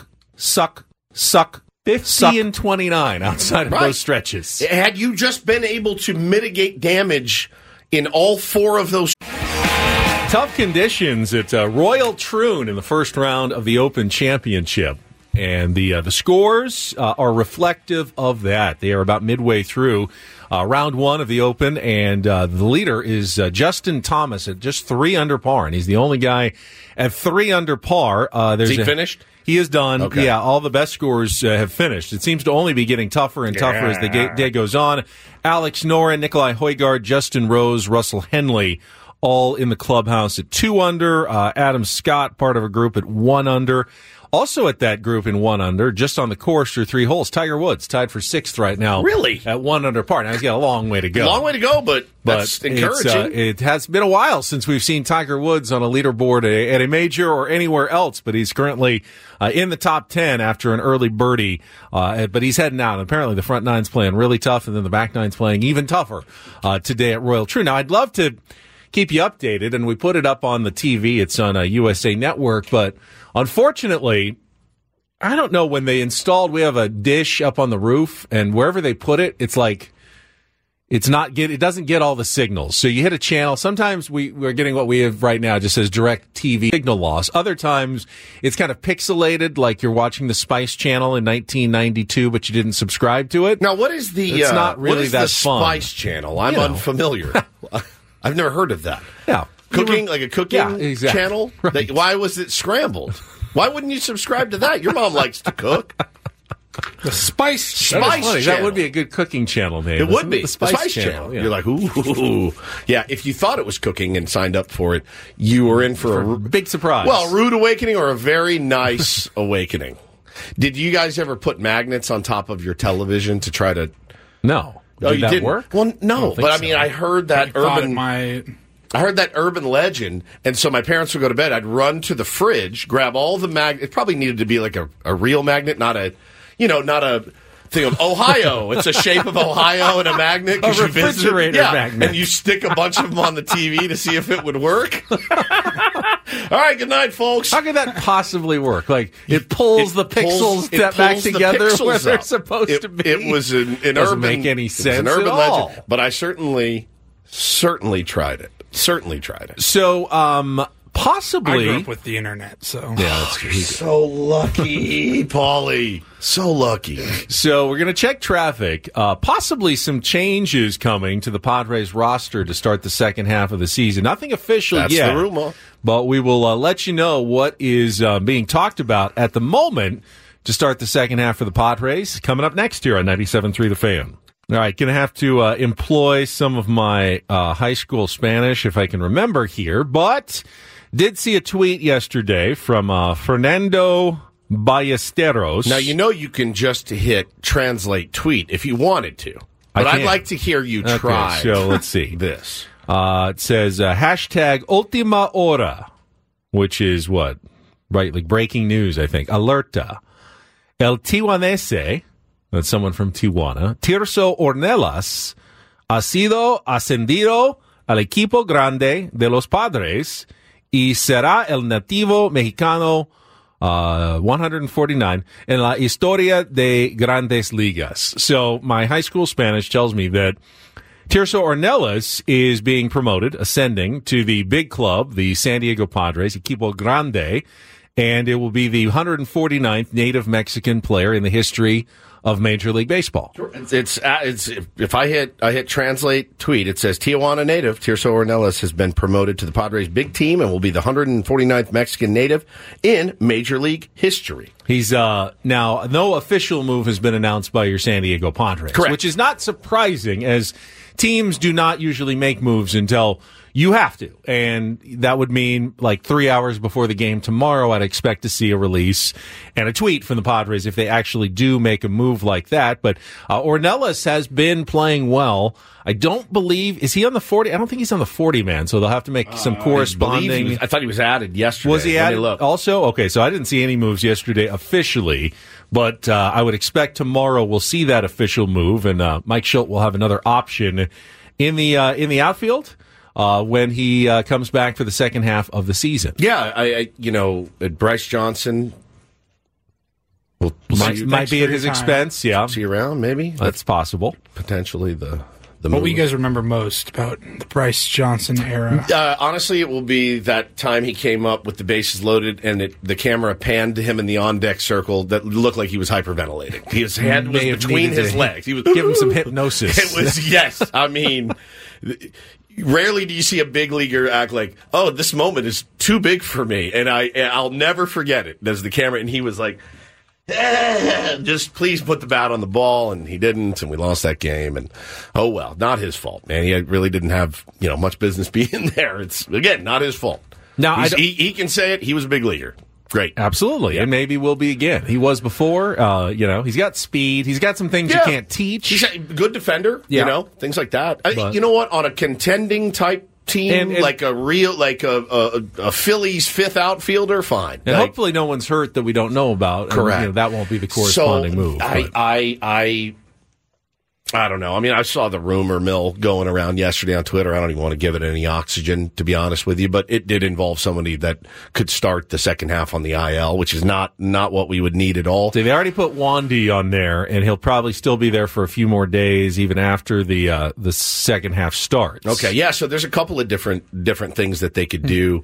suck 50 and 29 outside of those stretches. Had you just been able to mitigate damage in all 4 of those. Tough conditions at Royal Troon in the first round of the Open Championship. And the scores are reflective of that. They are about midway through round one of the Open, and the leader is Justin Thomas at just 3 under par, and he's the only guy at 3 under par. Is he finished? He is done. Okay. Yeah, all the best scorers have finished. It seems to only be getting tougher and tougher as the day goes on. Alex Noren, Nikolai Højgaard, Justin Rose, Russell Henley, all in the clubhouse at 2 under. Adam Scott, part of a group at 1 under. Also at that group in 1 under, just on the course through 3 holes, Tiger Woods tied for 6th right now. Really? At 1 under par. Now he's got a long way to go. Long way to go, but that's encouraging. It has been a while since we've seen Tiger Woods on a leaderboard at a major or anywhere else, but he's currently in the top 10 after an early birdie. But he's heading out. Apparently the front nine's playing really tough, and then the back nine's playing even tougher today at Royal True. Now I'd love to keep you updated, and we put it up on the TV. It's on a USA Network, but unfortunately, I don't know, when they installed, we have a dish up on the roof, and wherever they put it, it's like it doesn't get all the signals. So you hit a channel. Sometimes we're getting what we have right now, just says direct TV signal loss. Other times it's kind of pixelated, like you're watching the Spice Channel in 1992, but you didn't subscribe to it. Now, what is the it's not really what is that the fun. Spice Channel? I'm unfamiliar. I've never heard of that. Yeah. Like a cooking channel? Right. Why was it scrambled? Why wouldn't you subscribe to that? Your mom likes to cook. The Spice Channel. That would be a good cooking channel name. It would be. The Spice Channel. Yeah. You're like, ooh. Yeah, if you thought it was cooking and signed up for it, you were in for a big surprise. Well, a rude awakening or a very nice awakening. Did you guys ever put magnets on top of your television to try to... No. Did that work? Well, no. But I mean, I heard that I heard that urban legend, and so my parents would go to bed. I'd run to the fridge, grab all the magnets. It probably needed to be like a real magnet, not a thing of Ohio. It's a shape of Ohio and a magnet. A refrigerator magnet. And you stick a bunch of them on the TV to see if it would work. All right, good night, folks. How could that possibly work? Like, it pulls the pixels back together where they're supposed to be. It was an Doesn't urban... make any sense an urban at all. legend. But I certainly tried it. Certainly tried it. So, possibly... I grew up with the internet, so... Yeah, that's true. So lucky, Paulie. So lucky. So we're going to check traffic. Possibly some changes coming to the Padres roster to start the second half of the season. Nothing official yet. That's the rumor. But we will let you know what is being talked about at the moment to start the second half for the Padres. Coming up next here on 97.3 The Fan. All right, going to have to employ some of my high school Spanish if I can remember here, but did see a tweet yesterday from Fernando Ballesteros. Now, you can just hit translate tweet if you wanted to, but I'd like to hear you try. Okay, so let's see. This. It says hashtag Ultima Hora, which is what? Right, like breaking news, I think. Alerta. El Tijuanese, that's someone from Tijuana, Tirso Ornelas, ha sido ascendido al equipo grande de los Padres y será el nativo mexicano 149 en la historia de Grandes Ligas. So my high school Spanish tells me that Tirso Ornelas is being promoted, ascending to the big club, the San Diego Padres, Equipo Grande, and it will be the 149th native Mexican player in the history of Major League Baseball. It's if I hit translate tweet, it says Tijuana native Tirso Ornelas has been promoted to the Padres big team and will be the 149th Mexican native in Major League history. He's now no official move has been announced by your San Diego Padres, correct, which is not surprising as teams do not usually make moves until you have to. And that would mean like 3 hours before the game tomorrow, I'd expect to see a release and a tweet from the Padres if they actually do make a move like that. But Ornelas has been playing well. I don't believe, is he on the 40? I don't think he's on the 40 man, so they'll have to make some corresponding. I thought he was added yesterday. Was he added also? Okay, so I didn't see any moves yesterday officially, but I would expect tomorrow we'll see that official move, and Mike Shildt will have another option in the outfield when he comes back for the second half of the season. Yeah, Bryce Johnson might be at his expense. Yeah, see you around. Maybe that's possible. Potentially the What will you guys remember most about the Bryce Johnson era? Honestly, it will be that time he came up with the bases loaded and the camera panned to him in the on-deck circle that looked like he was hyperventilating. His head was between his legs. He was give him some hypnosis. It was, yes. I mean, rarely do you see a big leaguer act like, oh, this moment is too big for me. And I'll never forget it. There's the camera, and he was like, just please put the bat on the ball, and he didn't, and we lost that game. And oh well, not his fault, man. He really didn't have much business being there. It's again not his fault. Now he can say it. He was a big leaguer. Great, absolutely, yeah. And maybe will be again. He was before. He's got speed. He's got some things you can't teach. He's a good defender. Things like that. You know what? On a contending type team, and like a Phillies fifth outfielder, fine. And hopefully no one's hurt that we don't know about. Correct. And, that won't be the corresponding move. I don't know. I mean, I saw the rumor mill going around yesterday on Twitter. I don't even want to give it any oxygen, to be honest with you, but it did involve somebody that could start the second half on the IL, which is not what we would need at all. So they already put Wandy on there, and he'll probably still be there for a few more days, even after the second half starts. Okay, yeah. So there's a couple of different things that they could do.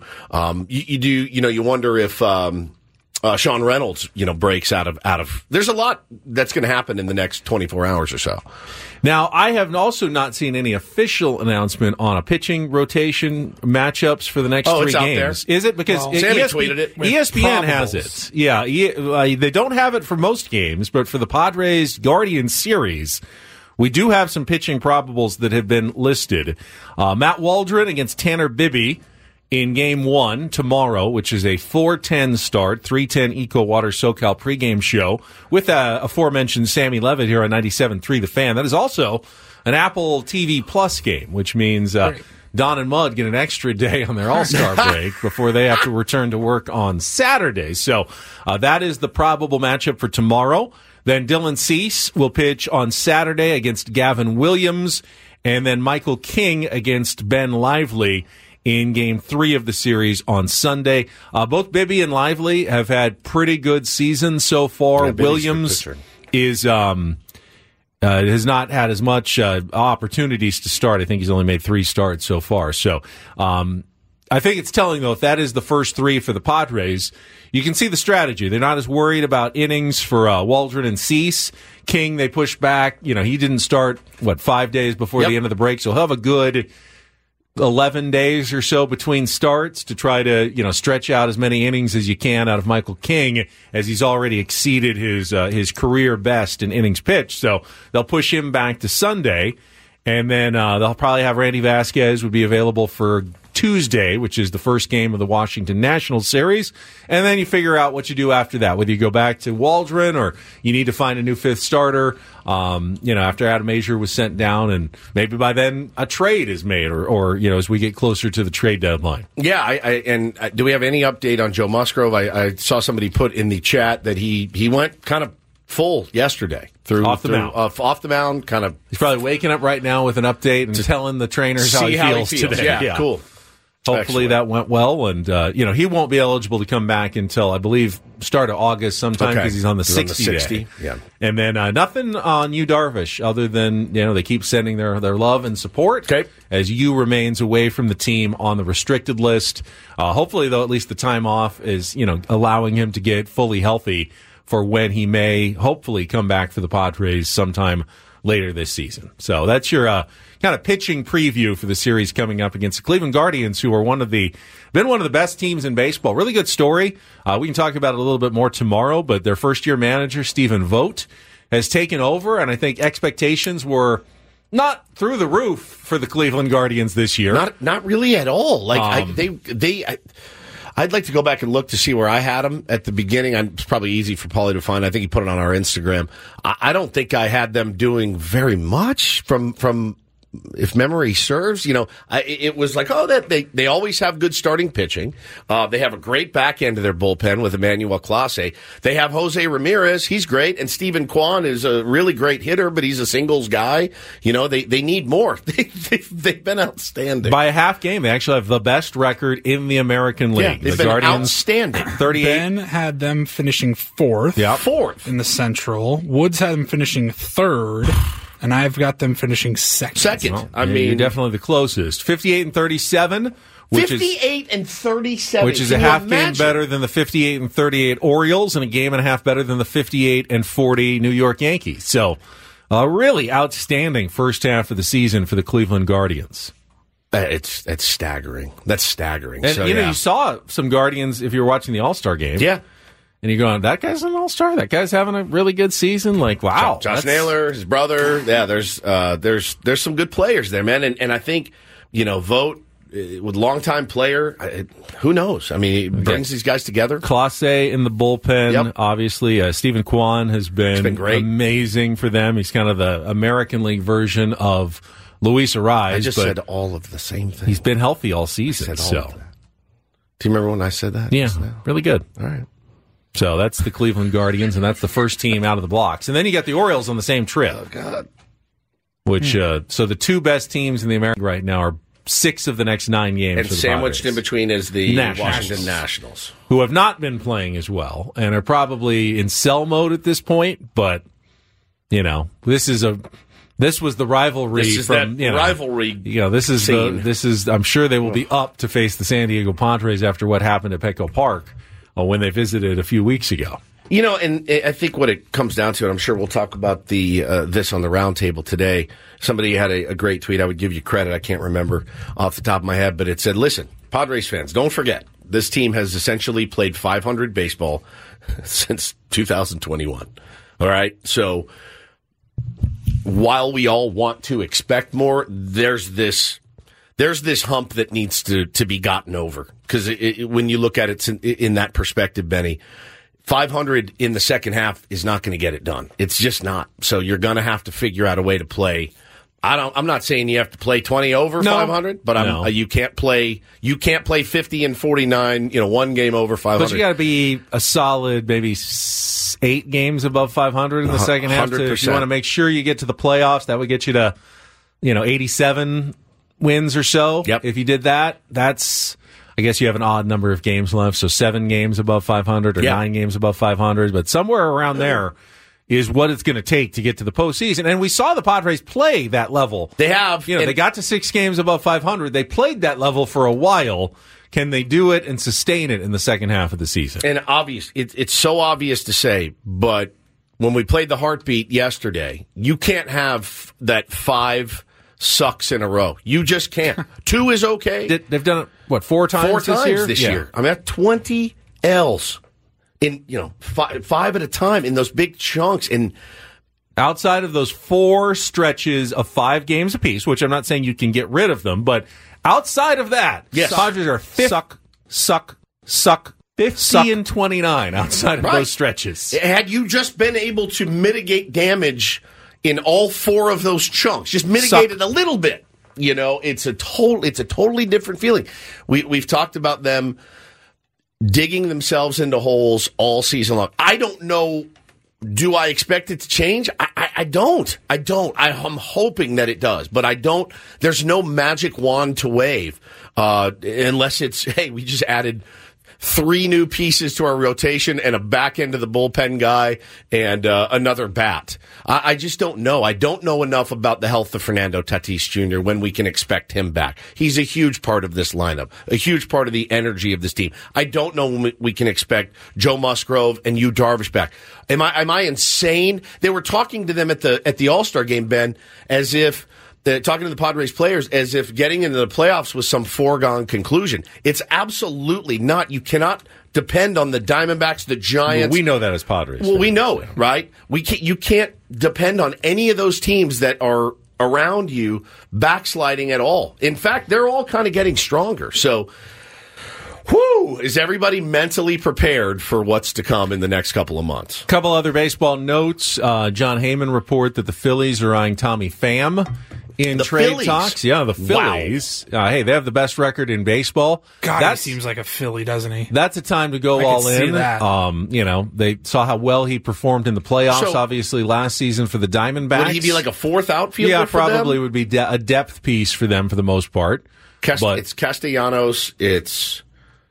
You wonder if Sean Reynolds, breaks out of. There's a lot that's going to happen in the next 24 hours or so. Now, I have also not seen any official announcement on a pitching rotation matchups for the next 3 games. Out there. Is it? Because Sammy tweeted it. ESPN has it. Yeah, they don't have it for most games, but for the Padres Guardians series, we do have some pitching probables that have been listed. Matt Waldron against Tanner Bibby in Game 1 tomorrow, which is a 4:10 start, 3:10 Eco Water SoCal pregame show with aforementioned Sammy Levitt here on 97.3 The Fan. That is also an Apple TV Plus game, which means Don and Mud get an extra day on their All-Star break before they have to return to work on Saturday. So that is the probable matchup for tomorrow. Then Dylan Cease will pitch on Saturday against Gavin Williams, and then Michael King against Ben Lively in Game 3 of the series on Sunday. Both Bibby and Lively have had pretty good seasons so far. Williams has not had as much opportunities to start. I think he's only made 3 starts so far. So I think it's telling, though, if that is the first 3 for the Padres, you can see the strategy. They're not as worried about innings for Waldron and Cease. King, they pushed back. He didn't start, 5 days before the end of the break, so he'll have a good 11 days or so between starts to try to, stretch out as many innings as you can out of Michael King, as he's already exceeded his career best in innings pitched. So they'll push him back to Sunday, and then they'll probably have Randy Vasquez would be available for Tuesday, which is the first game of the Washington Nationals series, and then you figure out what you do after that, whether you go back to Waldron or you need to find a new 5th starter, after Adam Azier was sent down, and maybe by then a trade is made, or as we get closer to the trade deadline. Yeah, do we have any update on Joe Musgrove? I saw somebody put in the chat that he went kind of full yesterday. Off the mound, kind of. He's probably waking up right now with an update and telling the trainers how he feels today. Yeah, cool. Hopefully that went well, and he won't be eligible to come back until, I believe, start of August sometime, because he's on the 60 day. Yeah. And then nothing on Yu Darvish other than they keep sending their love and support as Yu remains away from the team on the restricted list. Hopefully, though, at least the time off is allowing him to get fully healthy for when he may hopefully come back for the Padres sometime later this season. So that's your kind of pitching preview for the series coming up against the Cleveland Guardians, who are been one of the best teams in baseball. Really good story. We can talk about it a little bit more tomorrow, but their first-year manager, Stephen Vogt, has taken over, and I think expectations were not through the roof for the Cleveland Guardians this year. Not really at all. I'd like to go back and look to see where I had them at the beginning. It's probably easy for Paulie to find. I think he put it on our Instagram. I don't think I had them doing very much from if memory serves. It was like, they always have good starting pitching. They have a great back end of their bullpen with Emmanuel Clase. They have Jose Ramirez. He's great. And Stephen Kwan is a really great hitter, but he's a singles guy. They need more. They've been outstanding. By a half game, they actually have the best record in the American League. Yeah, they've been Guardians, outstanding. 38. Ben had them finishing 4th. Yeah. 4th. In the Central. Woods had them finishing 3rd. and I've got them finishing second. Well, you're definitely the closest. 58-37. 58-37. Which is a half game better than the 58-38 Orioles and a game and a half better than the 58-40 New York Yankees. So, a really outstanding first half of the season for the Cleveland Guardians. It's staggering. That's staggering. And, you saw some Guardians if you were watching the All-Star game. Yeah. And you're going, that guy's an All-Star? That guy's having a really good season? Like, wow. Josh Naylor, his brother. Yeah, there's some good players there, man. And I think, Vogt, with longtime player, who knows? I mean, he brings these guys together. Clase in the bullpen, obviously. Stephen Kwan has been great. Amazing for them. He's kind of the American League version of Luis Arraez. I just said all of the same thing. He's been healthy all season. Do you remember when I said that? Yeah, really good. All right. So that's the Cleveland Guardians, and that's the first team out of the blocks. And then you got the Orioles on the same trip. Oh, God. Which, so the two best teams in the American right now are 6 of the next 9 games. And for the sandwiched Padres. in between is the Nationals. Washington Nationals. Who have not been playing as well and are probably in sell mode at this point. But, this was the rivalry. This is from, that rivalry. This is. I'm sure they will be up to face the San Diego Padres after what happened at Petco Park when they visited a few weeks ago. And I think what it comes down to, and I'm sure we'll talk about this on the roundtable today. Somebody had a great tweet. I would give you credit. I can't remember off the top of my head, but it said, "Listen, Padres fans, don't forget this team has essentially played 500 baseball since 2021. All right, so." While we all want to expect more, there's this hump that needs to be gotten over. Because when you look at it in that perspective, Benny, 500 in the second half is not going to get it done. It's just not. So you're going to have to figure out a way to play. I'm not saying you have to play 20 over 500, but you can't play 50 and 49. One game over 500. But you got to be a solid maybe 8 games above 500 in the second half. If you want to make sure you get to the playoffs, that would get you to 87 wins or so. Yep. If you did that, that's. I guess you have an odd number of games left, so 7 games above 500 or 9 games above 500, but somewhere around there is what it's going to take to get to the postseason. And we saw the Padres play that level. They have. They got to 6 games above 500. They played that level for a while. Can they do it and sustain it in the second half of the season? And it's so obvious to say, but when we played the heartbeat yesterday, you can't have that 5 sucks in a row. You just can't. 2 is okay. They've done it, 4 times 4 this times year? this year. I'm at 20 L's in, 5 at a time in those big chunks. And outside of those 4 stretches of 5 games apiece, which I'm not saying you can get rid of them, but outside of that, yes. Padres are suck, 50 and 29 outside of those stretches. Had you just been able to mitigate damage in all 4 of those chunks, just mitigate it a little bit, it's a totally different feeling. We've talked about them digging themselves into holes all season long. I don't know. Do I expect it to change? I don't. I'm hoping that it does, but I don't. There's no magic wand to wave unless it's, hey, we just added 3 new pieces to our rotation and a back end of the bullpen guy and another bat. I just don't know. I don't know enough about the health of Fernando Tatis Jr. when we can expect him back. He's a huge part of this lineup, a huge part of the energy of this team. I don't know when we can expect Joe Musgrove and Yu Darvish back. Am I insane? They were talking to them at the All-Star game, Ben, as if talking to the Padres players as if getting into the playoffs was some foregone conclusion. It's absolutely not. You cannot depend on the Diamondbacks, the Giants. Well, we know that as Padres. Well, we know it, right? You can't depend on any of those teams that are around you backsliding at all. In fact, they're all kind of getting stronger. So, is everybody mentally prepared for what's to come in the next couple of months? Couple other baseball notes. John Heyman report that the Phillies are eyeing Tommy Pham in trade talks. Yeah, the Phillies. Wow. Hey, they have the best record in baseball. God, he seems like a Philly, doesn't he? That's a time to go all in. That. They saw how well he performed in the playoffs, obviously, last season for the Diamondbacks. Would he be like a 4th outfielder Yeah, for probably them? would be a depth piece for them for the most part. It's Castellanos. It's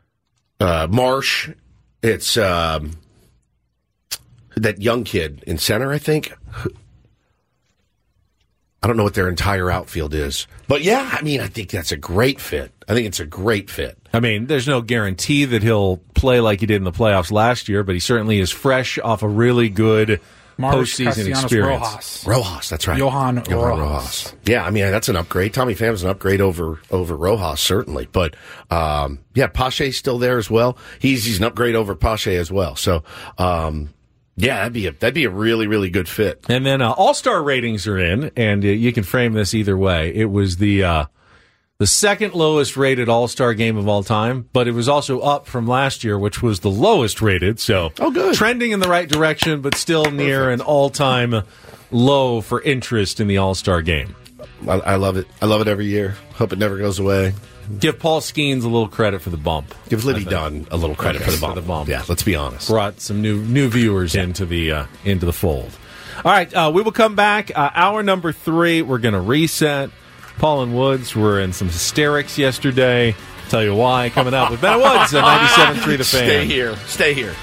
Marsh. It's that young kid in center, I think. I don't know what their entire outfield is. But yeah, I mean, I think that's a great fit. I think it's a great fit. I mean, there's no guarantee that he'll play like he did in the playoffs last year, but he certainly is fresh off a really good postseason experience. Rojas, that's right. Johan Rojas. Yeah, I mean, that's an upgrade. Tommy Pham's an upgrade over Rojas, certainly. But, Pache's still there as well. He's an upgrade over Pache as well. So, yeah, that'd be a really, really good fit. And then All-Star ratings are in, and you can frame this either way. It was the second lowest rated All-Star game of all time, but it was also up from last year, which was the lowest rated. So good. Trending in the right direction, but still near an all-time low for interest in the All-Star game. I love it. I love it every year. Hope it never goes away. Give Paul Skeens a little credit for the bump. Give Liddy Dunn a little credit for the bump. Yeah, let's be honest. Brought some new viewers into the fold. All right, we will come back. Hour number 3, we're going to reset. Paul and Woods were in some hysterics yesterday. Tell you why. Coming up with Ben Woods at 97.3 The Fan. Stay here.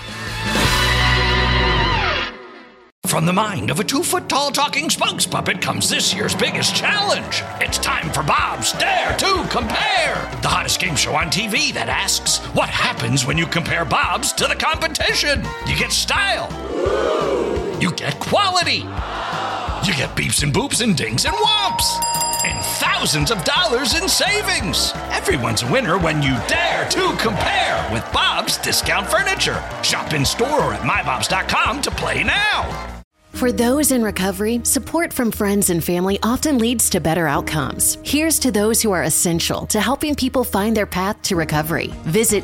From the mind of a 2-foot-tall talking spokes puppet comes this year's biggest challenge. It's time for Bob's Dare to Compare, the hottest game show on TV that asks, what happens when you compare Bob's to the competition? You get style. You get quality. You get beeps and boops and dings and whomps. And thousands of dollars in savings. Everyone's a winner when you dare to compare with Bob's Discount Furniture. Shop in store or at mybobs.com to play now. For those in recovery, support from friends and family often leads to better outcomes. Here's to those who are essential to helping people find their path to recovery. Visit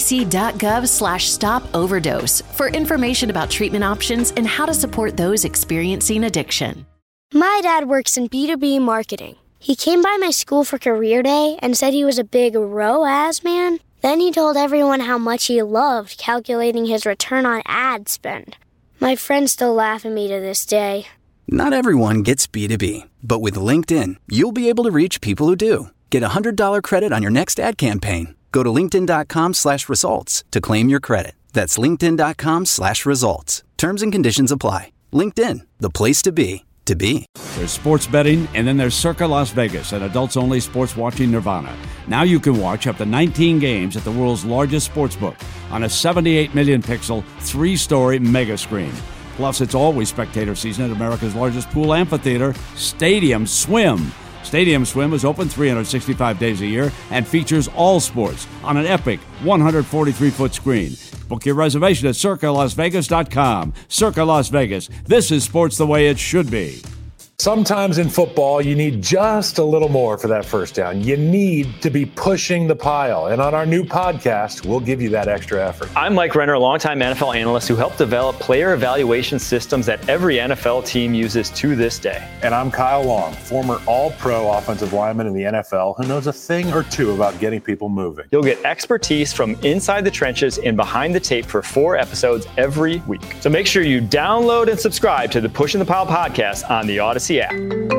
cdc.gov/stop-overdose for information about treatment options and how to support those experiencing addiction. My dad works in B2B marketing. He came by my school for career day and said he was a big ROAS man. Then he told everyone how much he loved calculating his return on ad spend. My friends still laugh at me to this day. Not everyone gets B2B, but with LinkedIn, you'll be able to reach people who do. Get a $100 credit on your next ad campaign. Go to linkedin.com/results to claim your credit. That's linkedin.com/results. Terms and conditions apply. LinkedIn, the place to be. There's sports betting, and then there's Circa Las Vegas, an adults-only sports watching nirvana. Now you can watch up to 19 games at the world's largest sportsbook on a 78 million pixel, 3-story mega screen. Plus, it's always spectator season at America's largest pool amphitheater, Stadium Swim. Stadium Swim is open 365 days a year and features all sports on an epic 143-foot screen. Book your reservation at CircaLasVegas.com. Circa Las Vegas. This is sports the way it should be. Sometimes in football, you need just a little more for that first down. You need to be pushing the pile. And on our new podcast, we'll give you that extra effort. I'm Mike Renner, a longtime NFL analyst who helped develop player evaluation systems that every NFL team uses to this day. And I'm Kyle Long, former all-pro offensive lineman in the NFL who knows a thing or two about getting people moving. You'll get expertise from inside the trenches and behind the tape for 4 episodes every week. So make sure you download and subscribe to the Pushing the Pile podcast on the Odyssey app.